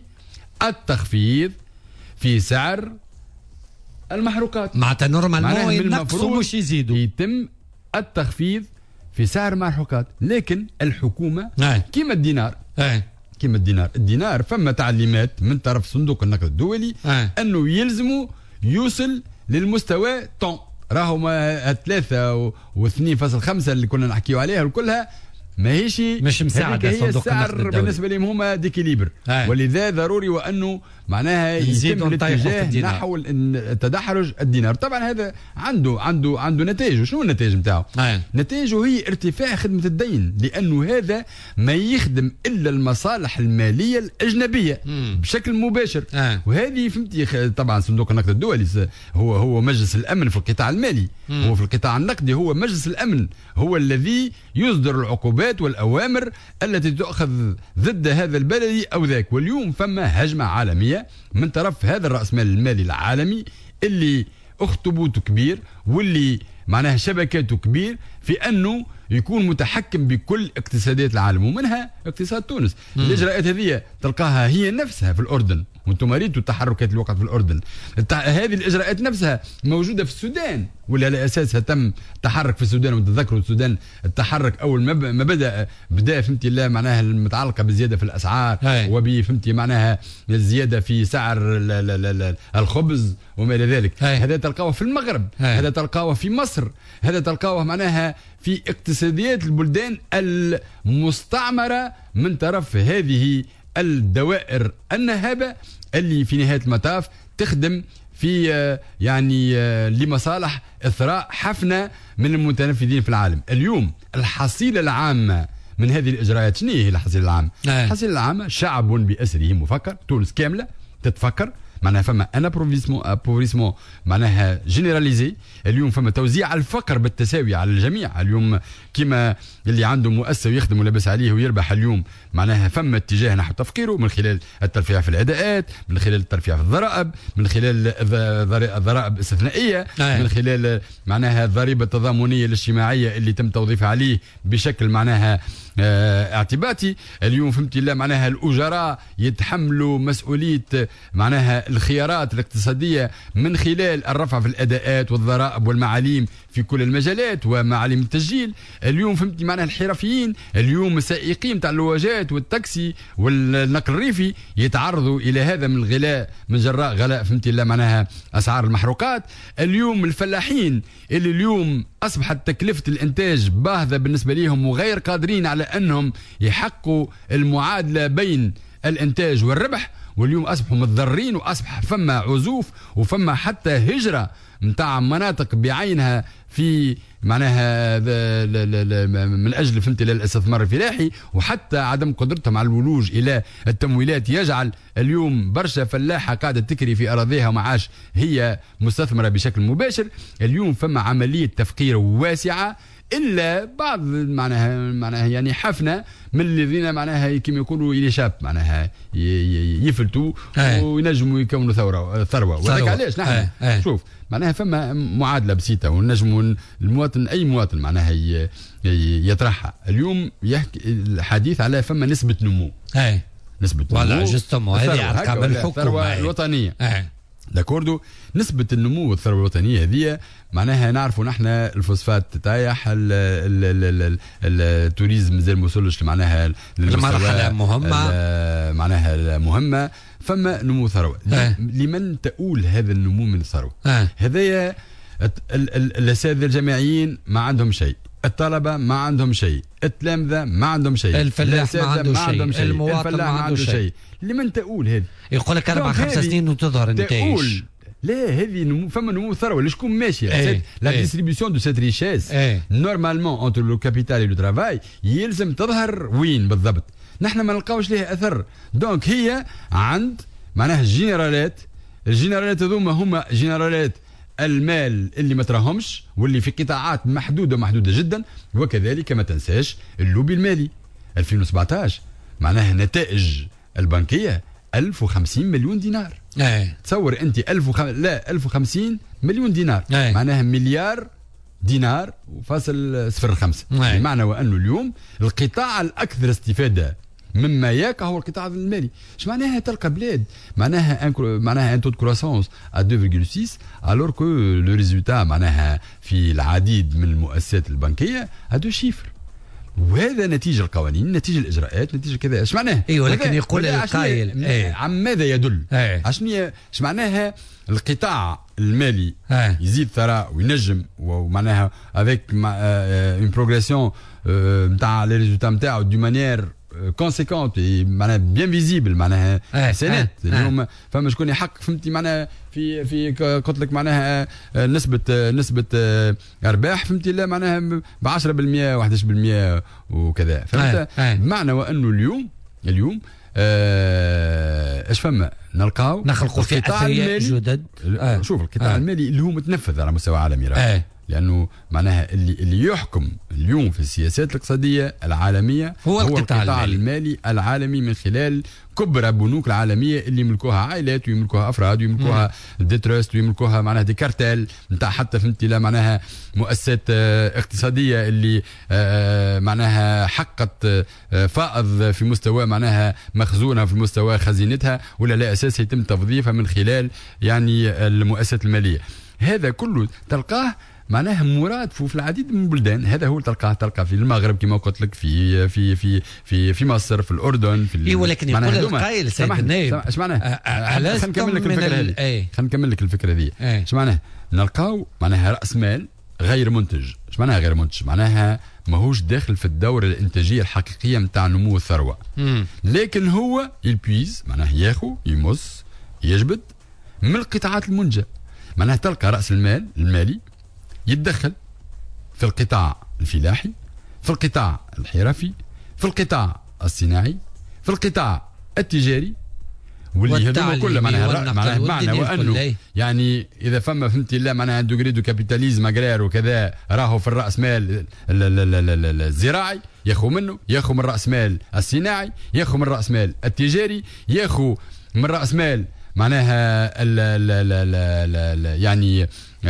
التخفيض في سعر المحروقات. معناتها نورمالمون ينقصوا مش يزيدوا يتم التخفيض في سعر المحروقات. لكن الحكومة كيما الدينار أي. كيما الدينار الدينار فما تعليمات من طرف صندوق النقد الدولي أي. أنه يلزموا يوصل للمستوى طن راهو ما ثلاثة واثنين فاصل خمسة اللي كنا نحكيو عليها كلها ماهيش مش مساعدة. هي السعر بالنسبة لهم هما ديكيليبر ولذا ضروري وأنه معناها يتم الاتجاه نحو تدحرج الدينار. طبعا هذا عنده عنده عنده نتائج. شنو النتائج نتاعو؟ نتائجه هي ارتفاع خدمة الدين لأنه هذا ما يخدم إلا المصالح المالية الأجنبية مم. بشكل مباشر آه. وهذه فهمتي طبعا صندوق النقد الدولي هو هو مجلس الأمن في القطاع المالي مم. هو في القطاع النقدي هو مجلس الأمن هو الذي يصدر العقوبات والأوامر التي تؤخذ ضد هذا البلد أو ذاك. واليوم فما هجمة عالمية من طرف هذا الرأسمال المالي العالمي اللي اخطبوته كبير واللي معناها شبكاته كبير في أنه يكون متحكم بكل اقتصادات العالم ومنها اقتصاد تونس. مم. الإجراءات هذه تلقاها هي نفسها في الأردن وانتم ريتوا التحركات اللي وقعت في الأردن. هذه الإجراءات نفسها موجودة في السودان ولا على أساسها تم تحرك في السودان. وتذكروا السودان التحرك أول ما بدأ بدأ فهمتي الله معناها المتعلقة بالزيادة في الأسعار وبفهمتي معناها الزيادة في سعر الخبز وما إلى ذلك. هذا تلقاه في المغرب هاي. هذا تلقاه في مصر هذا تلقاه معناها في اقتصاديات البلدان المستعمرة من طرف هذه الدوائر النهابة اللي في نهاية المطاف تخدم في يعني لمصالح إثراء حفنة من المتنفذين في العالم. اليوم الحصيلة العامة من هذه الإجراءات شنو هي الحصيلة العامة؟ الحصيلة العامة شعب بأسره مفكر. تونس كاملة تتفكر معناها فما انا بروفيسمون ابوريسمون معناها جينيراليزي. اليوم فما توزيع الفقر بالتساوي على الجميع. اليوم كما اللي عنده مؤسسه ويخدم ولابس عليه ويربح اليوم معناها فما اتجاه نحو تفقيره من خلال الترفيع في العداءات من خلال الترفيع في الضرائب من خلال الضرائب الاستثنائيه من خلال معناها الضريبه التضامنيه الاجتماعيه اللي تم توظيفها عليه بشكل معناها اه اعتباطي. اليوم فهمتي الله معناها الاجراء يتحملوا مسؤوليه معناها الخيارات الاقتصاديه من خلال الرفع في الاداءات والضرائب والمعاليم في كل المجالات ومعاليم التسجيل. اليوم فهمتي معناها الحرفيين اليوم السائقين تاع اللواجات والتاكسي والنقل الريفي يتعرضوا الى هذا من الغلاء من جراء غلاء فهمتي الله معناها اسعار المحروقات. اليوم الفلاحين اللي اليوم اصبحت تكلفه الانتاج باهظه بالنسبه لهم وغير قادرين على انهم يحققوا المعادله بين الانتاج والربح، واليوم اصبحوا متضررين واصبح فما عزوف وفما حتى هجره نتاع مناطق بعينها في معناها من اجل فهمت الاستثمار الفلاحي، وحتى عدم قدرتهم على الولوج الى التمويلات يجعل اليوم برشا فلاحه قاعده تكري في اراضيها ومعاش هي مستثمره بشكل مباشر. اليوم فما عمليه تفقير واسعه، الا بعض معناها معناها يعني حفنه من الذين معناها كما يقولوا الى شاب معناها يفلتوا وينجموا يكونوا ثوره ثروه. وذلك علاش نحن شوف معناها فما معادله بسيطه ونجموا المواطن اي مواطن معناها يطرحها. اليوم يحكي الحديث على فما نسبه نمو، اي نسبه نمو ولا جستمو هذه ارقام الحكومه الثروه الوطنيه. داكوردو نسبة النمو والثروة الوطنية هذه معناها نعرفوا نحن الفوسفات تتايح، التوريزم مازال ما وصلش معناها المرحلة مهمة معناها مهمة، فما نمو ثروة. آه. لمن تؤول هذا النمو من الثروة؟ آه. هذايا الأساتذة الجامعيين ما عندهم شيء، الطلبة ما عندهم شيء، التلامذة ما عندهم شيء، الفلاح ما عنده شيء، شيء. المواطن ما عنده شيء. شيء لمن تقول هذه؟ يقول لك أربع خمس سنين وتظهر النتائج. لا هذه نمو فما نمو ثروة لشكون ماشية؟ لا ديستريبيسيون دو سيت ريشيس نورمالمون انتر لو كابيتال لو ترافاي يلزم تظهر وين بالضبط؟ نحن ما نلقاوش لها أثر. دونك هي عند معناها الجنرالات، الجنرالات هذوما هما جنرالات المال اللي ما تراهمش واللي في قطاعات محدوده محدوده جدا. وكذلك ما تنساش اللوبي المالي ألفين وسبعطاش معناها نتائج البنكيه ألف وخمسين مليون دينار. ايه تصور انت ألف وخم... لا ألف وخمسين مليون دينار. ايه. معناها مليار دينار وفاصل صفر خمسة. ايه. بمعنى وانه اليوم القطاع الاكثر استفاده مما ياك هو القطاع المالي. ايش معناها تلقى بلاد معناها ان معناها ان تو دو كروسونس ا اثنين فاصلة ستة الور كو لو ريزولتا معناها في العديد من المؤسسات البنكيه هادو شيفر، وهذا نتيجه القوانين، نتيجه الاجراءات، نتيجه كذا. ايش معناها؟ ايوه لكن يقول القائل ايه. عن ماذا يدل؟ ايه. عشان ايش معناها القطاع المالي ايه. يزيد ثراء وينجم ومعناها افيك اون بروغريسيون نتاع لي ريزولتا نتاعو دو مانيير كونسيكونت معناها بيان فيزيبل معناها آه سنات. آه اليوم فما شكون يحقق فهمتي معناها في في قلت لك معناها نسبه نسبه ارباح فهمتي لا معناها ب عشرة بالمئة و إحدى عشر بالمئة وكذا فهمت. آه آه بمعنى وانه اليوم اليوم ايش آه فما نلقاو نخلقوا في اثرياء جدد. آه شوف القطاع آه المالي اللي هو متنفذ على مستوى عالمي آه لانه معناها اللي اللي يحكم اليوم في السياسات الاقتصاديه العالميه هو, هو القطاع, القطاع المالي. المالي العالمي من خلال كبرى البنوك العالميه اللي يملكوها عائلات ويملكوها افراد ويملكوها دي تراست ويملكوها معناها دي كارتيل نتاع حتى فهمتي لا معناها مؤسسات اقتصاديه اللي معناها حققت فائض في مستوى معناها مخزونها في مستوى خزينتها ولا لا اساس يتم توظيفها من خلال يعني المؤسسات الماليه. هذا كله تلقاه معناها مرادف في العديد من البلدان. هذا هو تلقاه تلقى في المغرب كما قلت لك في في في في في مصر في الاردن في اي ولكن يقول القائل سيد النائب ايش معناه؟ خلينا نكمل لك الفكره هذه خلينا نكمل لك الفكره هذه ايش معناه؟ نلقاو معناها راس مال غير منتج. ايش معناها غير منتج؟ معناها ماهوش داخل في الدوره الانتاجيه الحقيقيه نتاع نمو الثروه لكن هو يلبيز معناه ياخذ يمص يجبد من القطاعات المنتجه. معناها تلقى راس المال المالي يتدخل في القطاع الفلاحي في القطاع الحرفي في القطاع الصناعي في القطاع التجاري واللي هذول كله معناها معناها بمعنى وانه يعني اذا فما فهمتي لا معناها دوغري دو كابيتاليزم اجرار وكذا راهو في الراس مال الزراعي ياخذ منه ياخذ من راس مال الصناعي ياخذ من راس مال التجاري ياخذ من راس مال معناها ال ال ال ال يعني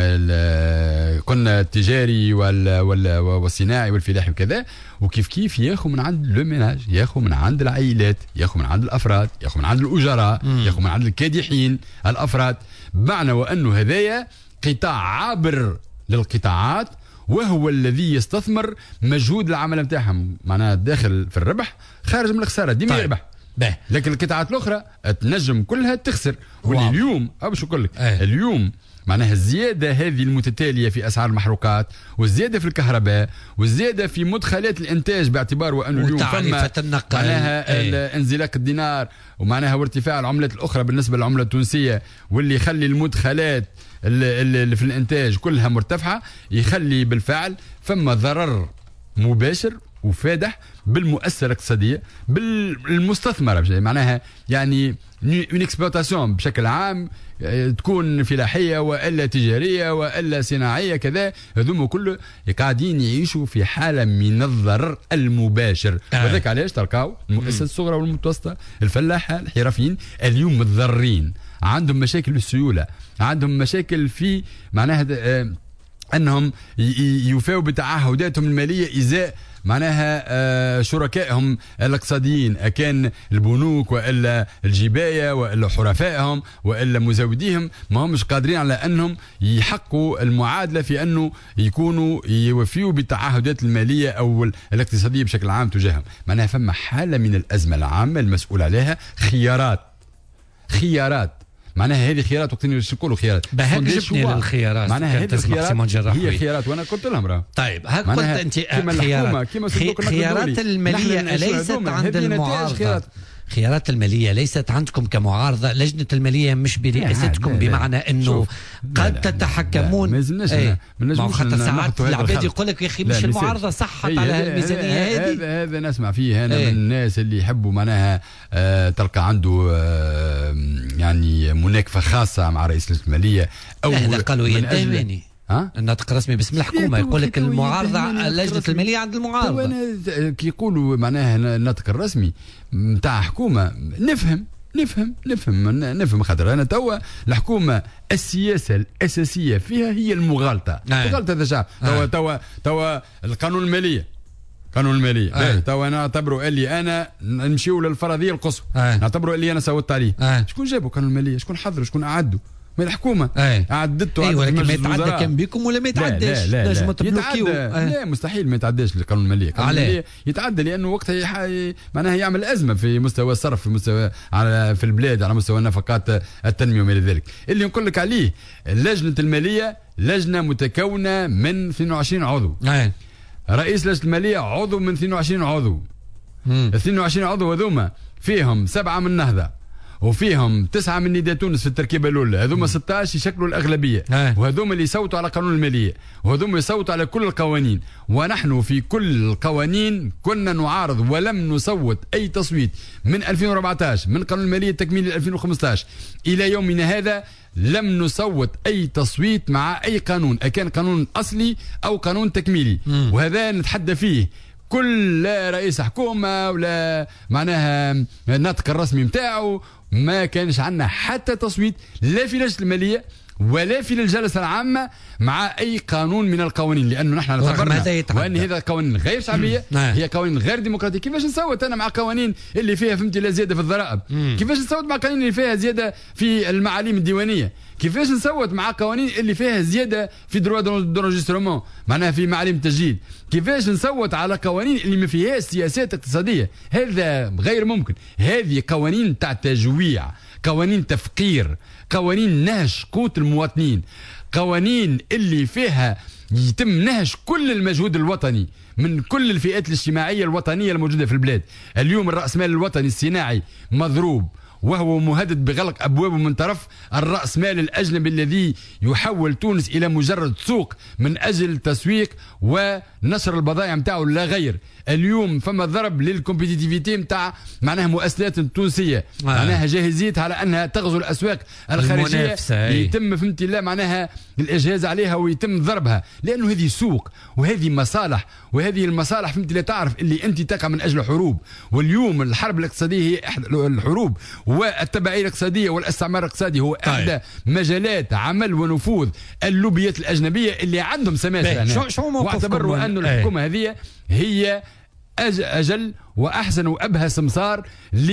قلنا التجاري والصناعي والفلاحي وكذا وكيف كيف ياخذ من عند لو ميناج ياخذ من عند العائلات ياخذ من عند الافراد ياخذ من عند الاجراء ياخذ من عند الكادحين الافراد. بمعنى وانه هذايا قطاع عابر للقطاعات وهو الذي يستثمر مجهود العمل نتاعهم معناها داخل في الربح خارج من الخساره ديما طيب. يربح باه. لكن القطاعات الاخرى تنجم كلها تخسر. واللي اليوم باش نقول لك اليوم معناها الزياده هذه المتتاليه في اسعار المحروقات والزياده في الكهرباء والزياده في مدخلات الانتاج باعتبار وانه اليوم فما معناها ايه. انزلاق الدينار ومعناها وارتفاع العملات الاخرى بالنسبه للعمله التونسيه واللي يخلي المدخلات اللي في الانتاج كلها مرتفعه يخلي بالفعل فما ضرر مباشر وفادح بالمؤسسه الاقتصاديه بالمستثمره معناها يعني اون اكسبلوتاسيون بشكل عام تكون فلاحيه والا تجاريه والا صناعيه كذا هذوما كله قاعدين يعيشوا في حاله من الضرر المباشر آه. وذاك علاش تلقاو المؤسسات الصغرى والمتوسطه الفلاحه الحرفيين اليوم متضررين عندهم مشاكل بالسيوله عندهم مشاكل في معناها آه انهم يوفوا بتعهداتهم الماليه ازاء معناها آه شركائهم الاقتصاديين كان البنوك والا الجبايه والا حرفائهم والا مزوديهم ما همش قادرين على انهم يحققوا المعادله في انه يكونوا يوفيوا بالتعهدات الماليه او الاقتصاديه بشكل عام تجاههم معناها فما حاله من الازمه العامه المسؤول عليها خيارات خيارات معناها هذه خيارات وقت نقولوا خيارات بهاك جبني للخيارات معناها هذه الخيارات هي خيارات وانا قلت لهم راه طيب هاك قلت انت خيارات خيارات الماليه اليست عند المعارضه خيارات المالية ليست عندكم كمعارضة لجنة المالية مش برئاستكم بمعنى انه قد لا لا تتحكمون ما لازمناش ما لازمش حتى ساعات العباد يقول لك يا اخي مش المعارضة صحت على هالميزانية هذه هذا هذا نسمع فيه انا من الناس اللي يحبوا معناها آه تلقى عنده آه يعني مناكفة خاصة مع رئيس لجنة المالية او هذا قالوا ينتهمني ها؟ الناطق الرسمي باسم الحكومه يقول لك المعارضه لجنه الماليه عند المعارضه كي يقولوا معناها الناطق الرسمي نتاع حكومه نفهم نفهم نفهم نفهم خاطر انا توا الحكومه السياسه الاساسيه فيها هي المغالطه المغالطه هذا شعب توا توا توا القانون الماليه قانون الماليه آه. توا انا نعتبره اللي انا نمشيو للفرضيه القصوى آه. نعتبره اللي انا سويت عليه آه. شكون جابوا قانون الماليه شكون حضره شكون اعده من الحكومه أي. عدته اي ولكن ما يتعدى كان بكم ولا ما يتعداش لا لا لا, لا. يتعدى آه. لا مستحيل ما يتعداش القانون الماليه القانون الماليه يتعدى لانه وقتها يح... معناها يعمل ازمه في مستوى الصرف في مستوى على في البلاد على مستوى نفقات التنميه وما الى ذلك اللي نقول لك عليه لجنه الماليه لجنه متكونه من اثنين وعشرين عضو أي. رئيس لجنه الماليه عضو من اثنين وعشرين عضو ال اثنين وعشرين عضو هذوما فيهم سبعه من النهضه وفيهم تسعة من نداء تونس في التركيبة الأولى هذوما ستة عشر يشكلوا الأغلبية وهذوما اللي يصوتوا على قانون المالية وهذوما يصوتوا على كل القوانين ونحن في كل القوانين كنا نعارض ولم نصوت أي تصويت من ألفين وأربعة عشر من قانون المالية التكميلي ألفين وخمسة عشر إلى يومنا هذا لم نصوت أي تصويت مع أي قانون أكان قانون أصلي أو قانون تكميلي م. وهذا نتحدى فيه كل رئيس حكومة ولا معناها الناطق الرسمي متاعه ما كانش عندنا حتى تصويت لا في لجنة المالية ولا في الجلسة العامة مع أي قانون من القوانين لأنه نحن اعتبرنا وأن هذا قوانين غير شعبية هي قوانين غير ديمقراطية كيفاش نصوت أنا مع قوانين اللي فيها فهمتي لا زيادة في الضرائب كيفاش نصوت مع قوانين اللي فيها زيادة في المعاليم الديوانية كيفاش نصوت مع قوانين اللي فيها زيادة في دروا دونجسترومون معناها في معاليم التسجيل كيفاش نصوت على قوانين اللي ما فيهاش سياسات اقتصادية هذا غير ممكن هذه قوانين تاع تجويع قوانين تفقير قوانين نهش قوت المواطنين قوانين اللي فيها يتم نهش كل المجهود الوطني من كل الفئات الاجتماعية الوطنية الموجودة في البلاد اليوم الرأسمال الوطني الصناعي مضروب وهو مهدد بغلق أبوابه من طرف الرأسمال الأجنبي الذي يحول تونس إلى مجرد سوق من أجل تسويق ونشر البضائع متاعه لا غير اليوم فما ضرب للكومبيتيتيفيتي متاع معناها مؤسسات تونسية آه. معناها جاهزيتها على أنها تغزو الأسواق الخارجية يتم فهمت الله معناها الإجهاز عليها ويتم ضربها لأنه هذه سوق وهذه مصالح وهذه المصالح فهمت لا تعرف اللي أنت تقع من أجل حروب واليوم الحرب الاقتصادية هي إحدى الحروب والتبعية الاقتصادية والاستعمار الاقتصادي هو طيب. احدى مجالات عمل ونفوذ اللوبيات الأجنبية اللي عندهم سماسة واعتبروا أن الحكومة هذه هي أجل وأحسن وأبهى سمسار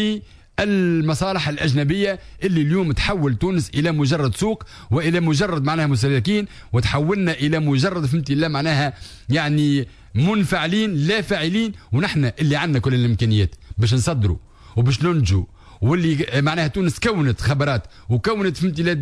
للمصالح الأجنبية اللي اليوم تحول تونس إلى مجرد سوق وإلى مجرد معناها مستهلكين وتحولنا إلى مجرد فهمت الله معناها يعني منفعلين لا فاعلين ونحن اللي عندنا كل الإمكانيات باش نصدروا وباش ننجوا واللي معناها تونس كونت خبرات وكونت فهمتي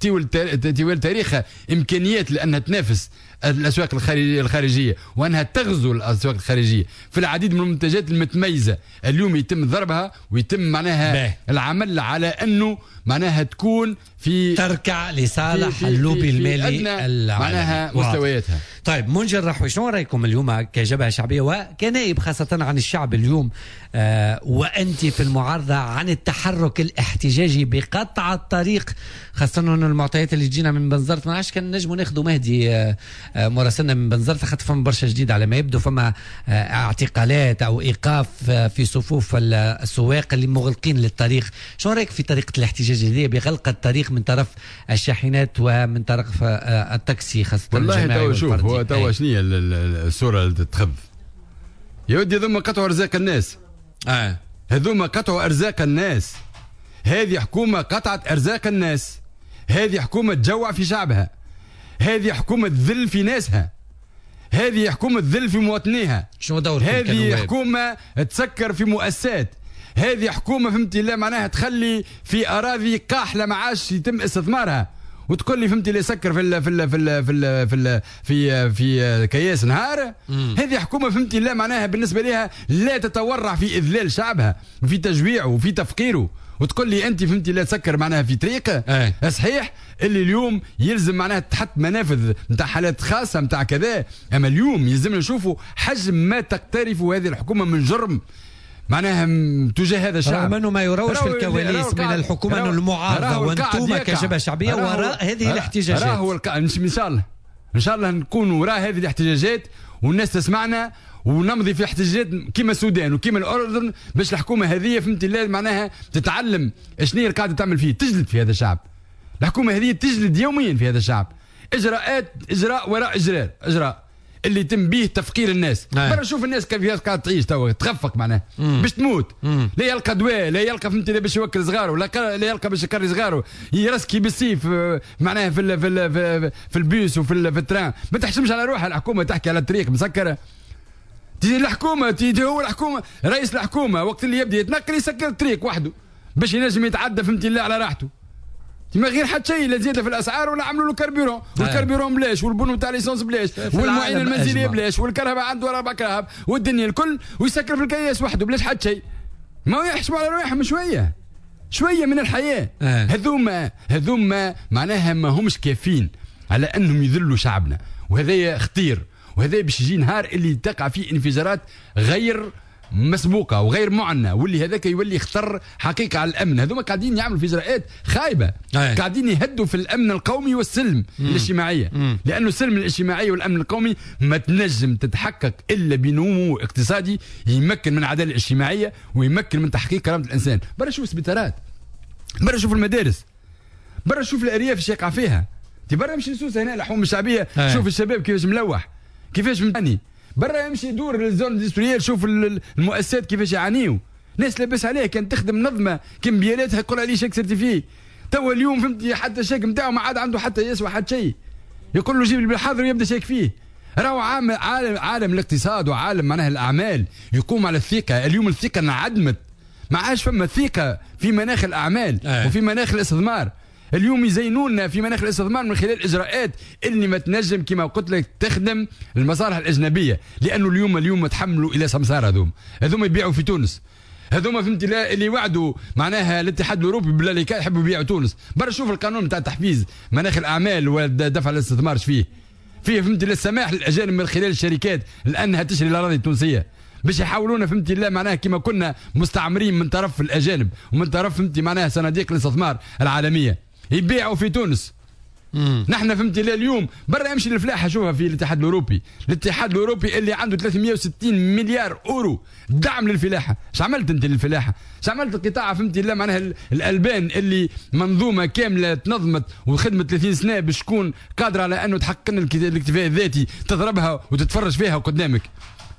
طوال تاريخها امكانيات لانها تنافس الاسواق الخارجيه وانها تغزو الاسواق الخارجيه في العديد من المنتجات المتميزه. اليوم يتم ضربها ويتم معناها باه. العمل على انه معناها تكون في تركع لصالح اللوبي المالي معناها مستوياتها. طيب منجي الرحوي، شنو رايكم اليوم كجبهه شعبيه وكنائب خاصه عن الشعب اليوم آه وانت في المعارضه عن التحرك الاحتجاجي بقطع الطريق، خاصه انه المعطيات اللي تجينا من بنزرت ما عادش كان نجموا ناخذوا مهدي آه آه مراسلنا من بنزرت، خاطر فما برشا جديد على ما يبدو، فما آه اعتقالات او ايقاف آه في صفوف السواق اللي مغلقين للطريق. شنو رايك في طريقه الاحتجاج هذه بغلق الطريق من طرف الشاحنات ومن طرف آه التاكسي خاصه والله؟ شوف هو توا شنو هي الصوره اللي تتخذ يا ودي؟ هذوما قطعوا ارزاق الناس. اه هذوما قطعوا ارزاق الناس. هذه حكومه قطعت ارزاق الناس. هذه حكومه تجوع في شعبها. هذه حكومه تذل في ناسها. هذه حكومه تذل في مواطنيها. شنو دوركم؟ هذه حكومه تسكر في مؤسسات. هذه حكومه فهمتي لا معناها تخلي في اراضي قاحله ما عادش يتم استثمارها وتقول لي فهمتي اللي يسكر في ال في ال في ال في ال في ال في في كياس نهار. هذه حكومه فهمتي لا معناها بالنسبه لها لا تتورع في اذلال شعبها وفي تجويعه وفي تفقيره، وتقول لي انت فهمتي لا تسكر معناها في طريقه. أي. صحيح اللي اليوم يلزم معناها تحط منافذ نتاع حالات خاصه نتاع كذا، اما اليوم يلزمنا نشوفوا حجم ما تقترفه هذه الحكومه من جرم معناها تجاه هذا الشعب. رغم ما يروج في الكواليس من الحكومه المعارضه وانتم كجبهه شعبيه وراء هذه الاحتجاجات. راهو ان شاء الله ان شاء الله نكون وراء هذه الاحتجاجات والناس تسمعنا ونمضي في احتجاجات كيما السودان وكيما الاردن باش الحكومه هذه فهمت الله معناها تتعلم شنو هي قاعده تعمل فيه، تجلد في هذا الشعب. الحكومه هذه تجلد يوميا في هذا الشعب. اجراءات اجراء وراء اجراء اجراء اللي يتم به تفقير الناس. برا شوف الناس كيف قاعده تعيش توا تخفق معناها باش تموت. مم. لا يلقى دواء، لا يلقى فهمتي باش يوكل صغاره، لا لا يلقى باش يكري صغاره، يرسكي بالسيف معناها في ال في ال في, في البيس وفي ال في التران. ما تحشمش على روحها الحكومه، تحكي على الطريق مسكره. تيجي الحكومه تيجي هو الحكومه رئيس الحكومه وقت اللي يبدا يتنقل يسكر الطريق وحده باش ينجم يتعدى فهمتي الله على راحته. ما غير حتى شيء، لا زياده في الاسعار ولا عملوا له كربيرون، والكربيرون بلاش، والبنو تاع ليسونس بلاش، والمعين المنزليه بلاش، والكهرباء عنده اربع كهرب، والدنيا الكل ويسكر في الكياس وحده بلاش حتى شيء. ما يحسبوا على روحهم شويه شويه من الحياه. هذوما هذوما معناها ما همش كافيين على انهم يذلوا شعبنا، وهذا خطير، وهذا باش يجي نهار اللي تقع فيه انفجارات غير مسبوقه وغير معنى، واللي هذاك يولي خطر حقيقه على الامن. هذوما قاعدين يعملوا في اجراءات خايبه، أي. قاعدين يهدوا في الامن القومي والسلم مم. الاجتماعيه، مم. لانه السلم الاجتماعي والامن القومي ما تنجم تتحقق الا بنمو اقتصادي يمكن من العداله الاجتماعيه ويمكن من تحقيق كرامه الانسان. برا شوف السبيطارات، برا شوف المدارس، برا شوف الارياف ايش يقع فيها. تي برا يمشي لسوسه هنا الحوم الشعبيه، أي. شوف الشباب كيفاش ملوح، كيفاش مبني. برا يمشي يدور للزون اندستريال، شوف المؤسسات كيفاش يعانيوا. ناس لاباس عليه كان تخدم نظمه كمبيالاتها يقول عليه شيك سيرتيفي. توا اليوم فهمتي حتى الشيك نتاعو ما عاد عنده حتى يسوى حتى شيء. يقول له جيب لي بالحاضر ويبدا شيك فيه. راهو عالم عالم الاقتصاد وعالم معناها الاعمال يقوم على الثقه. اليوم الثقه انعدمت، ما عادش فما ثقه في مناخ الاعمال أيه. وفي مناخ الاستثمار. اليوم يزينونا في مناخ الاستثمار من خلال اجراءات اللي ما تنجم كما قلت لك تخدم المصالح الاجنبيه، لانه اليوم اليوم تحملوا الى سمسار. هذوم هذوم يبيعوا في تونس، هذوما فهمتي لا اللي وعدوا معناها الاتحاد الاوروبي بالله يحبوا يبيعوا تونس. برا شوف القانون نتاع تحفيز مناخ الاعمال ودفع الاستثمار فيه فيه فهمتي السماح للاجانب من خلال الشركات لانها تشري الاراضي التونسيه باش يحاولونا فهمتي الله معناها كما كنا مستعمرين من طرف الاجانب ومن طرف فهمتي معناها صناديق الاستثمار العالميه يبيعوا في تونس. مم. نحن فهمتي الله اليوم برا يمشي الفلاحه شوفها في الاتحاد الاوروبي، الاتحاد الاوروبي اللي عنده ثلاثمئة وستين مليار اورو دعم للفلاحه. اش عملت انت للفلاحه؟ اش عملت القطاع فهمتي الله معناها الالبان اللي منظومه كامله تنظمت وخدمت ثلاثين سنه باش تكون قادره على انه تحقق لنا الاكتفاء الذاتي، تضربها وتتفرج فيها قدامك.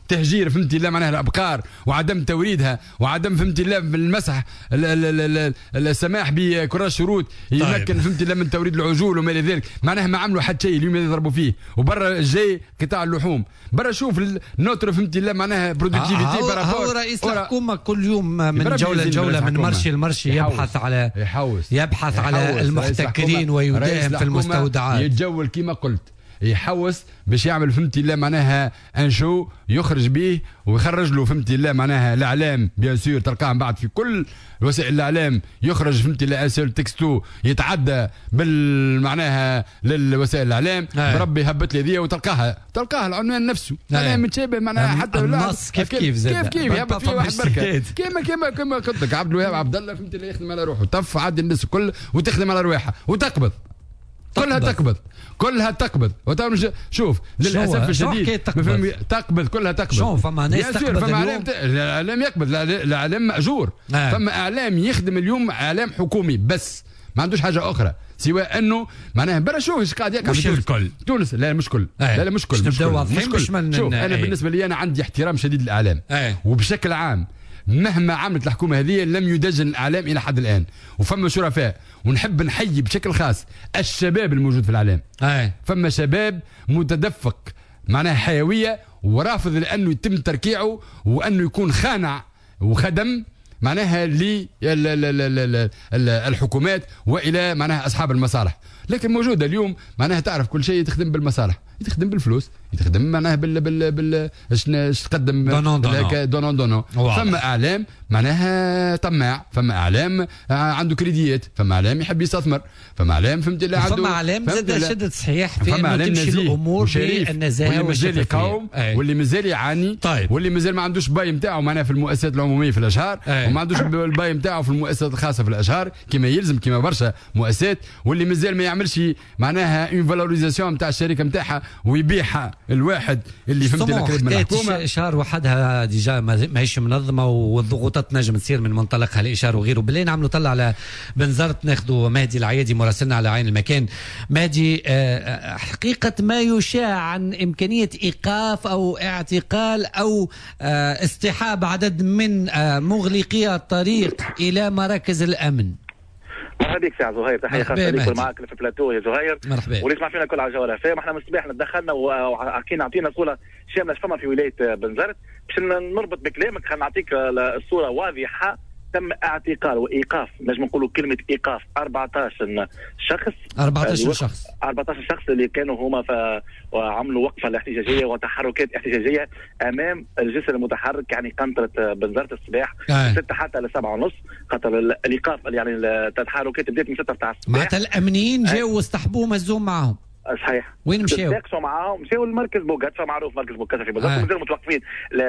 تهجير فهمتي لا معناها الابقار وعدم توريدها وعدم فهمتي لا المسح السماح بكراج شروط يمكن طيب. فهمتي لا من توريد العجول وما الى ذلك معناها ما عملوا حتى شيء اليوم يضربوا فيه وبرا جاي قطاع اللحوم برا شوف النوتر فهمتي لا معناها برودكتيفيتي هو رئيس الحكومه كل يوم من جوله لجوله من مرشي لمرشي يبحث على يحوس يبحث يحوس على المحتكرين ويداهم في المستودعات يتجول كما قلت يحوس باش يعمل فهمتي لا معناها ان شو يخرج به ويخرج له فهمتي لا معناها الاعلام بيان سور تلقاه بعد في كل وسائل الاعلام يخرج فهمتي لا اسير تكستو يتعدى بالمعناها للوسائل الاعلام بربي هبط لي ذي وتلقاها تلقاها العنوان نفسه معناها متشابه معناها حتى النص كيف كيف زاد كيف كيف يهبط فيه واحد بركه كيما كيما كيما قلت لك عبد الوهاب عبد الله فهمتي اللي يخدم على روحه طف عدي الناس الكل وتخدم على رواحها وتقبض كلها تقبض كلها تقبض شوف للاسف الشديد تقبض تقبض كلها تقبض شوف فما ناس تقبض فما اعلام الاعلام يقبض الاعلام ماجور آه. فما اعلام يخدم اليوم اعلام حكومي بس ما عندوش حاجه اخرى سوى انه معناها برا شوف ايش قاعد يقع مش الكل تونس لا مش كل آه. لا لا مش كل مش كل مش كل شوف انا آه. بالنسبه لي انا عندي احترام شديد للاعلام آه. وبشكل عام مهما عملت الحكومه هذه لم يدجن الاعلام الى حد الان وفما شرفاء ونحب نحيي بشكل خاص الشباب الموجود في الاعلام أي. فما شباب متدفق معناها حيويه ورافض لانه يتم تركيعه وانه يكون خانع وخدم معناها للحكومات والى معناها اصحاب المصالح لكن موجوده اليوم معناها تعرف كل شيء تخدم بالمصالح يتخدم بالفلوس يتخدم معناها بال بال بال اش تقدم دونون دونون دونون فما اعلام معناها طماع فما اعلام عنده كريديات فما اعلام يحب يستثمر فما اعلام فهمت اللي عنده فما اعلام زاد شدت صحيح في انه تمشي الامور بالنزاهه واللي مازال يقاوم واللي مازال يعاني طيب. واللي مازال ما عندوش باي نتاعو معناها في المؤسسات العموميه في الاشهار أي. وما عندوش الباي نتاعو في المؤسسات الخاصه في الاشهار كما يلزم كما برشا مؤسسات واللي مازال ما يعملش معناها اون فالوريزاسيون نتاع الشركه نتاعها ويبيعها الواحد اللي فهمت قريب من الحكومه اشهار وحدها ديجا ماهيش منظمه والضغوطات نجم تصير من منطلقها الاشهار وغيره بالله نعملوا طلع على بنزرت ناخذوا مهدي العيادي مراسلنا على عين المكان مهدي حقيقه ما يشاع عن امكانيه ايقاف او اعتقال او استحاب عدد من مغلقي الطريق الى مراكز الامن. مرحبا بك سي زهير تحيه خاصه ليك معك في بلاتو يا زهير مرحبا واللي يسمع فينا كل على جوله فما احنا من الصباح دخلنا وحكينا عطينا صوره شامله فما في ولايه بنزرت باش نربط بكلامك خلينا نعطيك الصوره واضحه تم اعتقال وايقاف نجم نقولوا كلمه ايقاف أربعطاش شخص أربعطاش شخص أربعطاش شخص اللي كانوا هما وعملوا وقفه احتجاجيه وتحركات احتجاجيه امام الجسر المتحرك يعني قنطره بنزرت الصباح آه. ستة حتى لسبعة ونص خاطر الايقاف يعني التحركات بدات من ستة تاع الصباح معناتها الامنين جاوا واصطحبوه مزوم معاهم صحيح وين مشاو؟ تاكسوا معاهم مشاو لمركز بوغاتشا معروف مركز بوغاتشا في بنزرت مازالوا متوقفين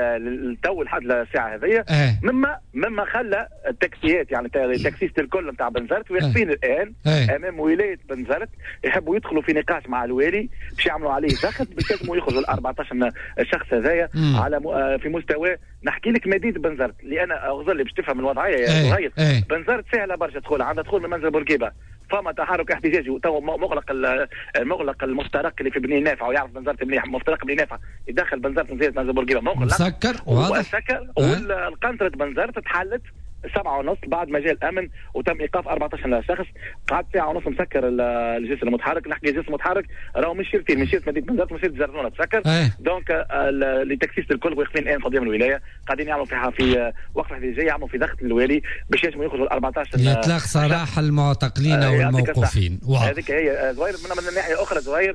للتو لحد الساعه هذيا آه. مما مما خلى التاكسيات يعني التاكسيست الكل نتاع بنزرت واقفين آه. الان آه. امام ولايه بنزرت يحبوا يدخلوا في نقاش مع الوالي باش يعملوا عليه ضغط باش يلزموا يخرجوا ال أربعطاش شخص هذايا على م... في مستوى نحكي لك مدينه بنزرت اللي انا اغزر لي باش تفهم الوضعيه يا زهير آه. آه. بنزرت سهله برشا تدخل عندها تدخل من منزل بورقيبه فما تحرك احتجاجي تو مغلق المغلق المفترق اللي في بني نافع ويعرف بنزرت مليح مفترق بني نافع يدخل بنزرت نزيد منزل بورقيبه مغلق مسكر واضح مسكر والقنطره بنزرت تحلت سبعة ونص بعد ما جاء الامن وتم ايقاف أربعطاش شخص قعد ساعه ونص مسكر الجسر المتحرك نحكي جسر متحرك راهو مش شرطين مش شرط مدينه بنزرت مش شرط زرنونه تسكر دونك اللي تاكسيست الكل واقفين الان قدام الولايه قاعدين يعملوا فيها في وقفه احتجاجيه يعملوا في ضغط الوالي باش يجموا يخرجوا أربعطاش يطلق سراح المعتقلين آه والموقوفين هذيك هي زهير من الناحيه الاخرى زهير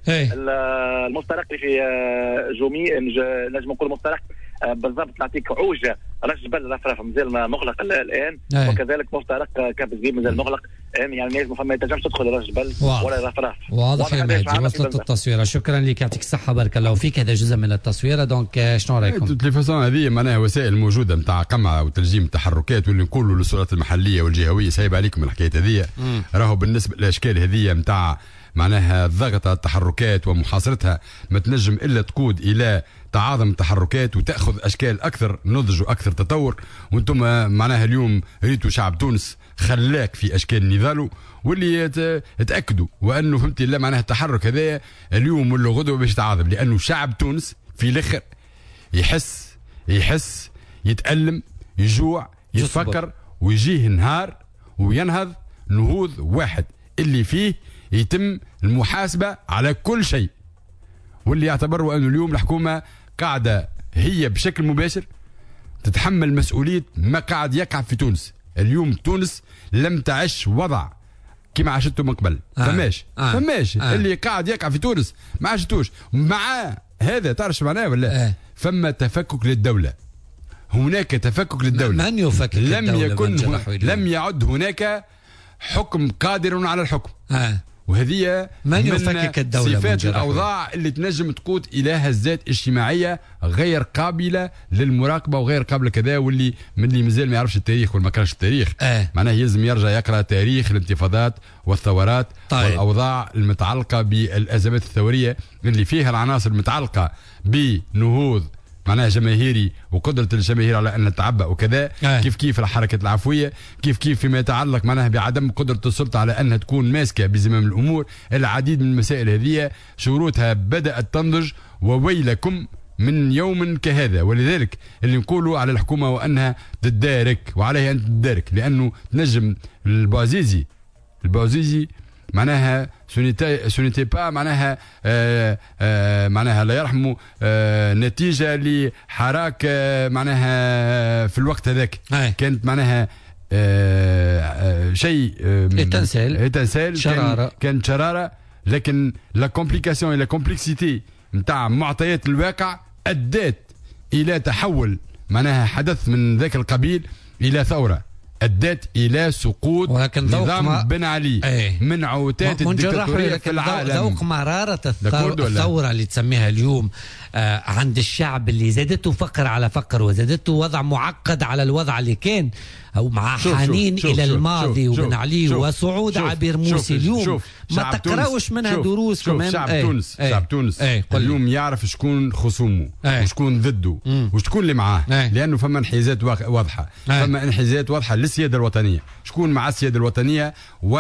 المفترق في جومي نجم نقول مفترق بالضبط نعطيك عوجه راس جبل رفرف مازال مغلق الان أي. وكذلك مفترق كاب زبيب مازال مغلق يعني الناس ما تنجمش تدخل راس جبل ولا رفرف واضح يا مهدي وصلت التصويره شكرا لك يعطيك الصحه بارك الله فيك هذا جزء من التصويره دونك شنو رايكم؟ التلفزيون هذه معناها وسائل موجوده نتاع قمع وتنجيم التحركات واللي نقولوا للسلطات المحليه والجهويه صعيب عليكم الحكايه هذه راهو بالنسبه للاشكال هذه نتاع معناها الضغط على التحركات ومحاصرتها ما تنجم الا تقود الى تعاظم التحركات وتاخذ اشكال اكثر نضج واكثر تطور وانتم معناها اليوم ريتوا شعب تونس خلاك في اشكال نضاله واللي تاكدوا وانه فهمتي لا معناها التحرك هذا اليوم ولا غدوه باش يتعاظم لانه شعب تونس في الاخر يحس يحس يتألم يجوع يتفكر ويجيه نهار وينهض نهوض واحد اللي فيه يتم المحاسبة على كل شيء، واللي يعتبروا أن اليوم الحكومة قاعدة هي بشكل مباشر تتحمل مسؤولية ما قاعد يقع في تونس. اليوم تونس لم تعش وضع كما عاشته من قبل. آه. فماش آه. فماش آه. اللي قاعد يقع في تونس ما عاشتوش. مع هذا تعرف معناه ولا آه. فما تفكك للدولة، هناك تفكك للدولة. من يفكك لم الدولة يكن لم يعد هناك حكم قادر على الحكم. آه. وهذه من يفكك الدولة صفات الأوضاع اللي تنجم تقود إلى هزات اجتماعية غير قابلة للمراقبة وغير قابلة كذا. واللي من اللي مازال ما يعرفش التاريخ وما كانش التاريخ آه. معناه يلزم يرجع يقرأ تاريخ الانتفاضات والثورات طيب. والأوضاع المتعلقة بالأزمات الثورية اللي فيها العناصر المتعلقة بنهوض معناها جماهيري وقدرة الجماهير على أن تتعبأ وكذا. آه. كيف كيف الحركة العفوية، كيف كيف فيما يتعلق معناها بعدم قدرة السلطة على أنها تكون ماسكة بزمام الأمور. العديد من المسائل هذه شروطها بدأت تنضج وويلكم من يوم كهذا. ولذلك اللي نقولوا على الحكومة وأنها تدارك وعليها أن تدارك، لأنه تنجم البوعزيزي البوعزيزي معناها سونيتي با معناها آآ آآ معناها لا يرحمه نتيجة لحراك معناها في الوقت هذاك كانت معناها شيء اتنسال اتنسال شرارة كانت شرارة. لكن لا كومبليكاسيون لا كومبلكسيتي نتاع معطيات الواقع أدت إلى تحول معناها حدث من ذاك القبيل إلى ثورة أدت إلى سقوط نظام ما... بن علي ايه. من عوتات الدكتاتورية في العالم. ذوق مرارة الثورة, الثورة اللي تسميها اليوم آه عند الشعب اللي زادته فقر على فقر وزادته وضع معقد على الوضع اللي كان أو مع شوف حنين شوف إلى شوف الماضي شوف وبن علي شوف وصعود شوف عبير موسى اليوم شوف ما تقراوش منها دروس كمان. شعب ايه تونس ايه شعب تونس ايه اليوم يعرف شكون خصومه ايه وشكون ضده وشكون اللي معاه ايه لأنه فما انحيازات واضحة ايه فما انحيازات واضحة للسيادة الوطنية. شكون مع السيادة الوطنية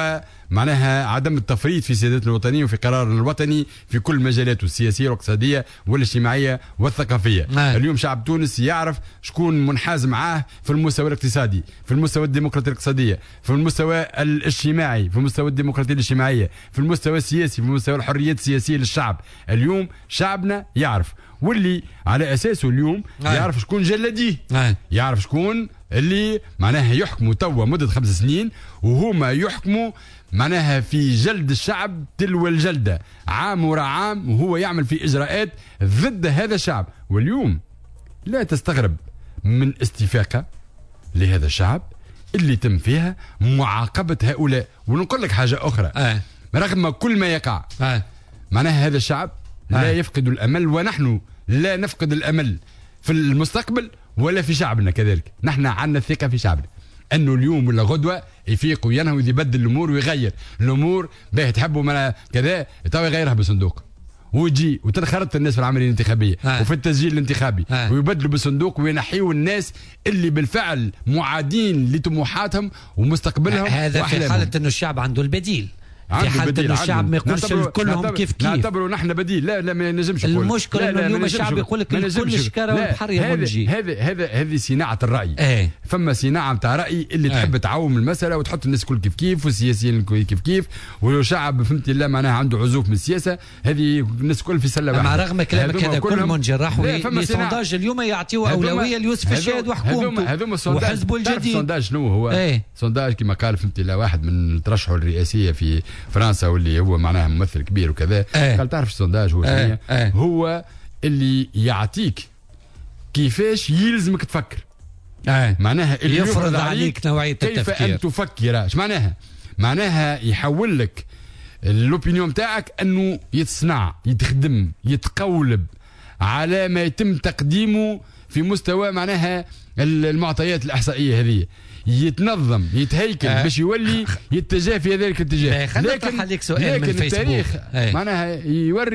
ومعناها عدم التفريط في سيادتنا الوطنية وفي قرارنا الوطني في كل مجالاته السياسية والاقتصادية والاجتماعية والثقافية ايه. اليوم شعب تونس يعرف شكون منحاز معاه في المستوى الاقتصادي، في المستوى الديمقراطية الاقتصادية، في المستوى الاجتماعي، في المستوى الديمقراطية الاجتماعية، في المستوى السياسي، في المستوى الحريات السياسية للشعب. اليوم شعبنا يعرف، واللي على أساسه اليوم آه. يعرف شكون جلديه آه. يعرف شكون اللي معناها يحكموا توا مدة خمس سنين وهما يحكموا معناها في جلد الشعب تلو الجلدة عام وراء عام، وهو يعمل في إجراءات ضد هذا الشعب. واليوم لا تستغرب من استفاقة لهذا الشعب اللي تم فيها معاقبة هؤلاء. ونقول لك حاجة أخرى آه. رغم كل ما يقع آه. معناها هذا الشعب آه. لا يفقد الأمل، ونحن لا نفقد الأمل في المستقبل ولا في شعبنا كذلك. نحن عندنا الثقة في شعبنا أنه اليوم ولا غدوة يفيق وينهض يبدل الأمور ويغير الأمور. باه تحبوا ما كذا توا يغيرها بالصندوق ويجي وتنخرط الناس في العمليه الانتخابيه آه. وفي التسجيل الانتخابي آه. ويبدلوا بالصندوق وينحيوا الناس اللي بالفعل معادين لطموحاتهم ومستقبلهم. هذا في حاله انه الشعب عنده البديل، في حالة انه الشعب ما يقولش كلهم كيف كيف نعتبروا نحن بديل. لا لا ما نجمش نقول. المشكله انه اليوم الشعب يقول لك كل شكاره والبحر يا منجي. هذا هذا هذه صناعه الراي ايه. فما صناعه نتاع راي اللي ايه. تحب تعوم المساله وتحط الناس كل كيف كيف والسياسيين كيف كيف والشعب فهمت الله معناها عنده عزوف من السياسه. هذه الناس كل في سله واحده. مع رغم كلامك هذا كل منجي راحوا لسونداج اليوم يعطيوا اولويه ليوسف الشاهد وحكومته هذوما وحزبه الجديد. السونداج شنو هو؟ ايه. سونداج كما قال فهمت الله واحد من الترشح الرئاسيه في فرنسا واللي هو معناها ممثل كبير وكذا ايه. قال تعرف السونداج هو ايه. ايه. هو اللي يعطيك كيفاش يلزمك تفكر ايه. معناها اللي يفرض عليك نوعيه كيف التفكير كيف ان تفكر. ايش معناها؟ معناها يحول لك الاوبينيون تاعك انه يتصنع يتخدم يتقولب على ما يتم تقديمه في مستوى معناها المعطيات الاحصائيه هذه، يتنظم يتهيكل آه. باش يولي يتجه في ذلك الاتجاه. لكن لكن, لك سؤال لكن من التاريخ أي. معناها يوري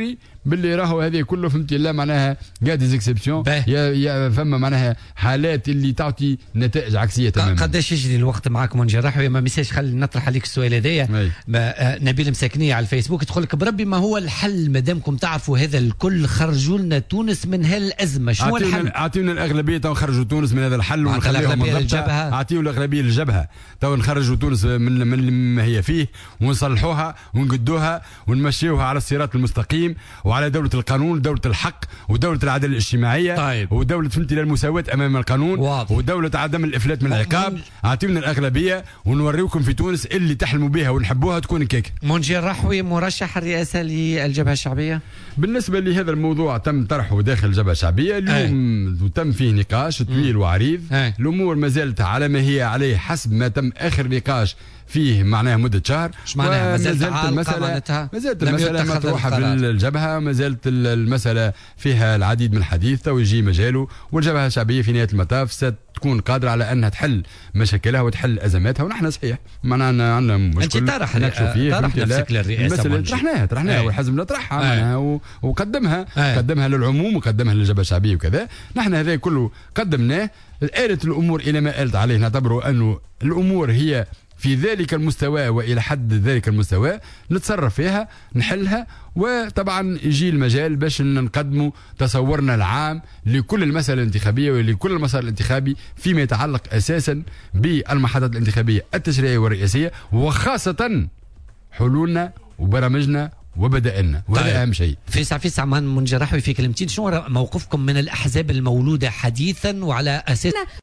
باللي راهو هذه كله فهمتي الله معناها قاعد ديزيكسيبسيون يا يا فما معناها حالات اللي تعطي نتائج عكسيه تماما. قداش يجري الوقت معاكم منجي الرحوي؟ ما ميساج خلي نطرح عليك السؤال هذايا. نبيل مساكنيه على الفيسبوك تقول لك بربي ما هو الحل ما دامكم تعرفوا هذا الكل، خرجوا لنا تونس من هالازمه، شو هو الحل؟ اعطيونا الاغلبيه تو نخرجوا تونس من هذا الحل ونخليهم الجبهه، اعطيوا الاغلبيه للجبهه تو نخرجوا تونس من من ما هي فيه ونصلحوها ونقدوها ونمشيوها على الصراط المستقيم وعلى دوله القانون، دوله الحق ودوله العداله الاجتماعيه. طيب. ودوله فهمتي المساواه امام القانون. واضح. ودوله عدم الافلات من العقاب. اعطيونا الاغلبيه ونوريكم في تونس اللي تحلموا بها ونحبوها تكون كيك. منجي الرحوي مرشح الرئاسه للجبهه الشعبيه. بالنسبه لهذا الموضوع تم طرحه داخل الجبهه الشعبيه اليوم وتم فيه نقاش طويل وعريض. أي. الامور ما زالت على ما هي عليه حسب ما تم اخر نقاش فيه معناها مده شهر. ايش معناها؟ ما زالت المساله ما زالت المساله مطروحه في الجبهه، ما زالت المساله فيها العديد من الحديث تو يجي مجاله، والجبهه الشعبيه في نهايه المطاف ستكون قادره على انها تحل مشاكلها وتحل ازماتها. ونحن صحيح معنا عندنا مشكل انت طرح فيه طرح نفسك للرئاسه، طرحناها طرحناها والحزب طرحها معناها وقدمها أي. قدمها للعموم وقدمها للجبهه الشعبيه وكذا. نحن هذا كله قدمناه. آلت الامور الى ما آلت عليه، نعتبره انه الامور هي في ذلك المستوى والى حد ذلك المستوى نتصرف فيها نحلها. وطبعا يجي المجال باش نقدموا تصورنا العام لكل المسألة الانتخابية ولكل المسار الانتخابي فيما يتعلق اساسا بالمحطات الانتخابية التشريعية والرئاسية، وخاصة حلولنا وبرامجنا وبدأنا، وهذا طيب. أهم شيء. فيسع فيسع من منجي الرحوي في كلمتين، شو موقفكم من الأحزاب المولودة حديثا وعلى أساس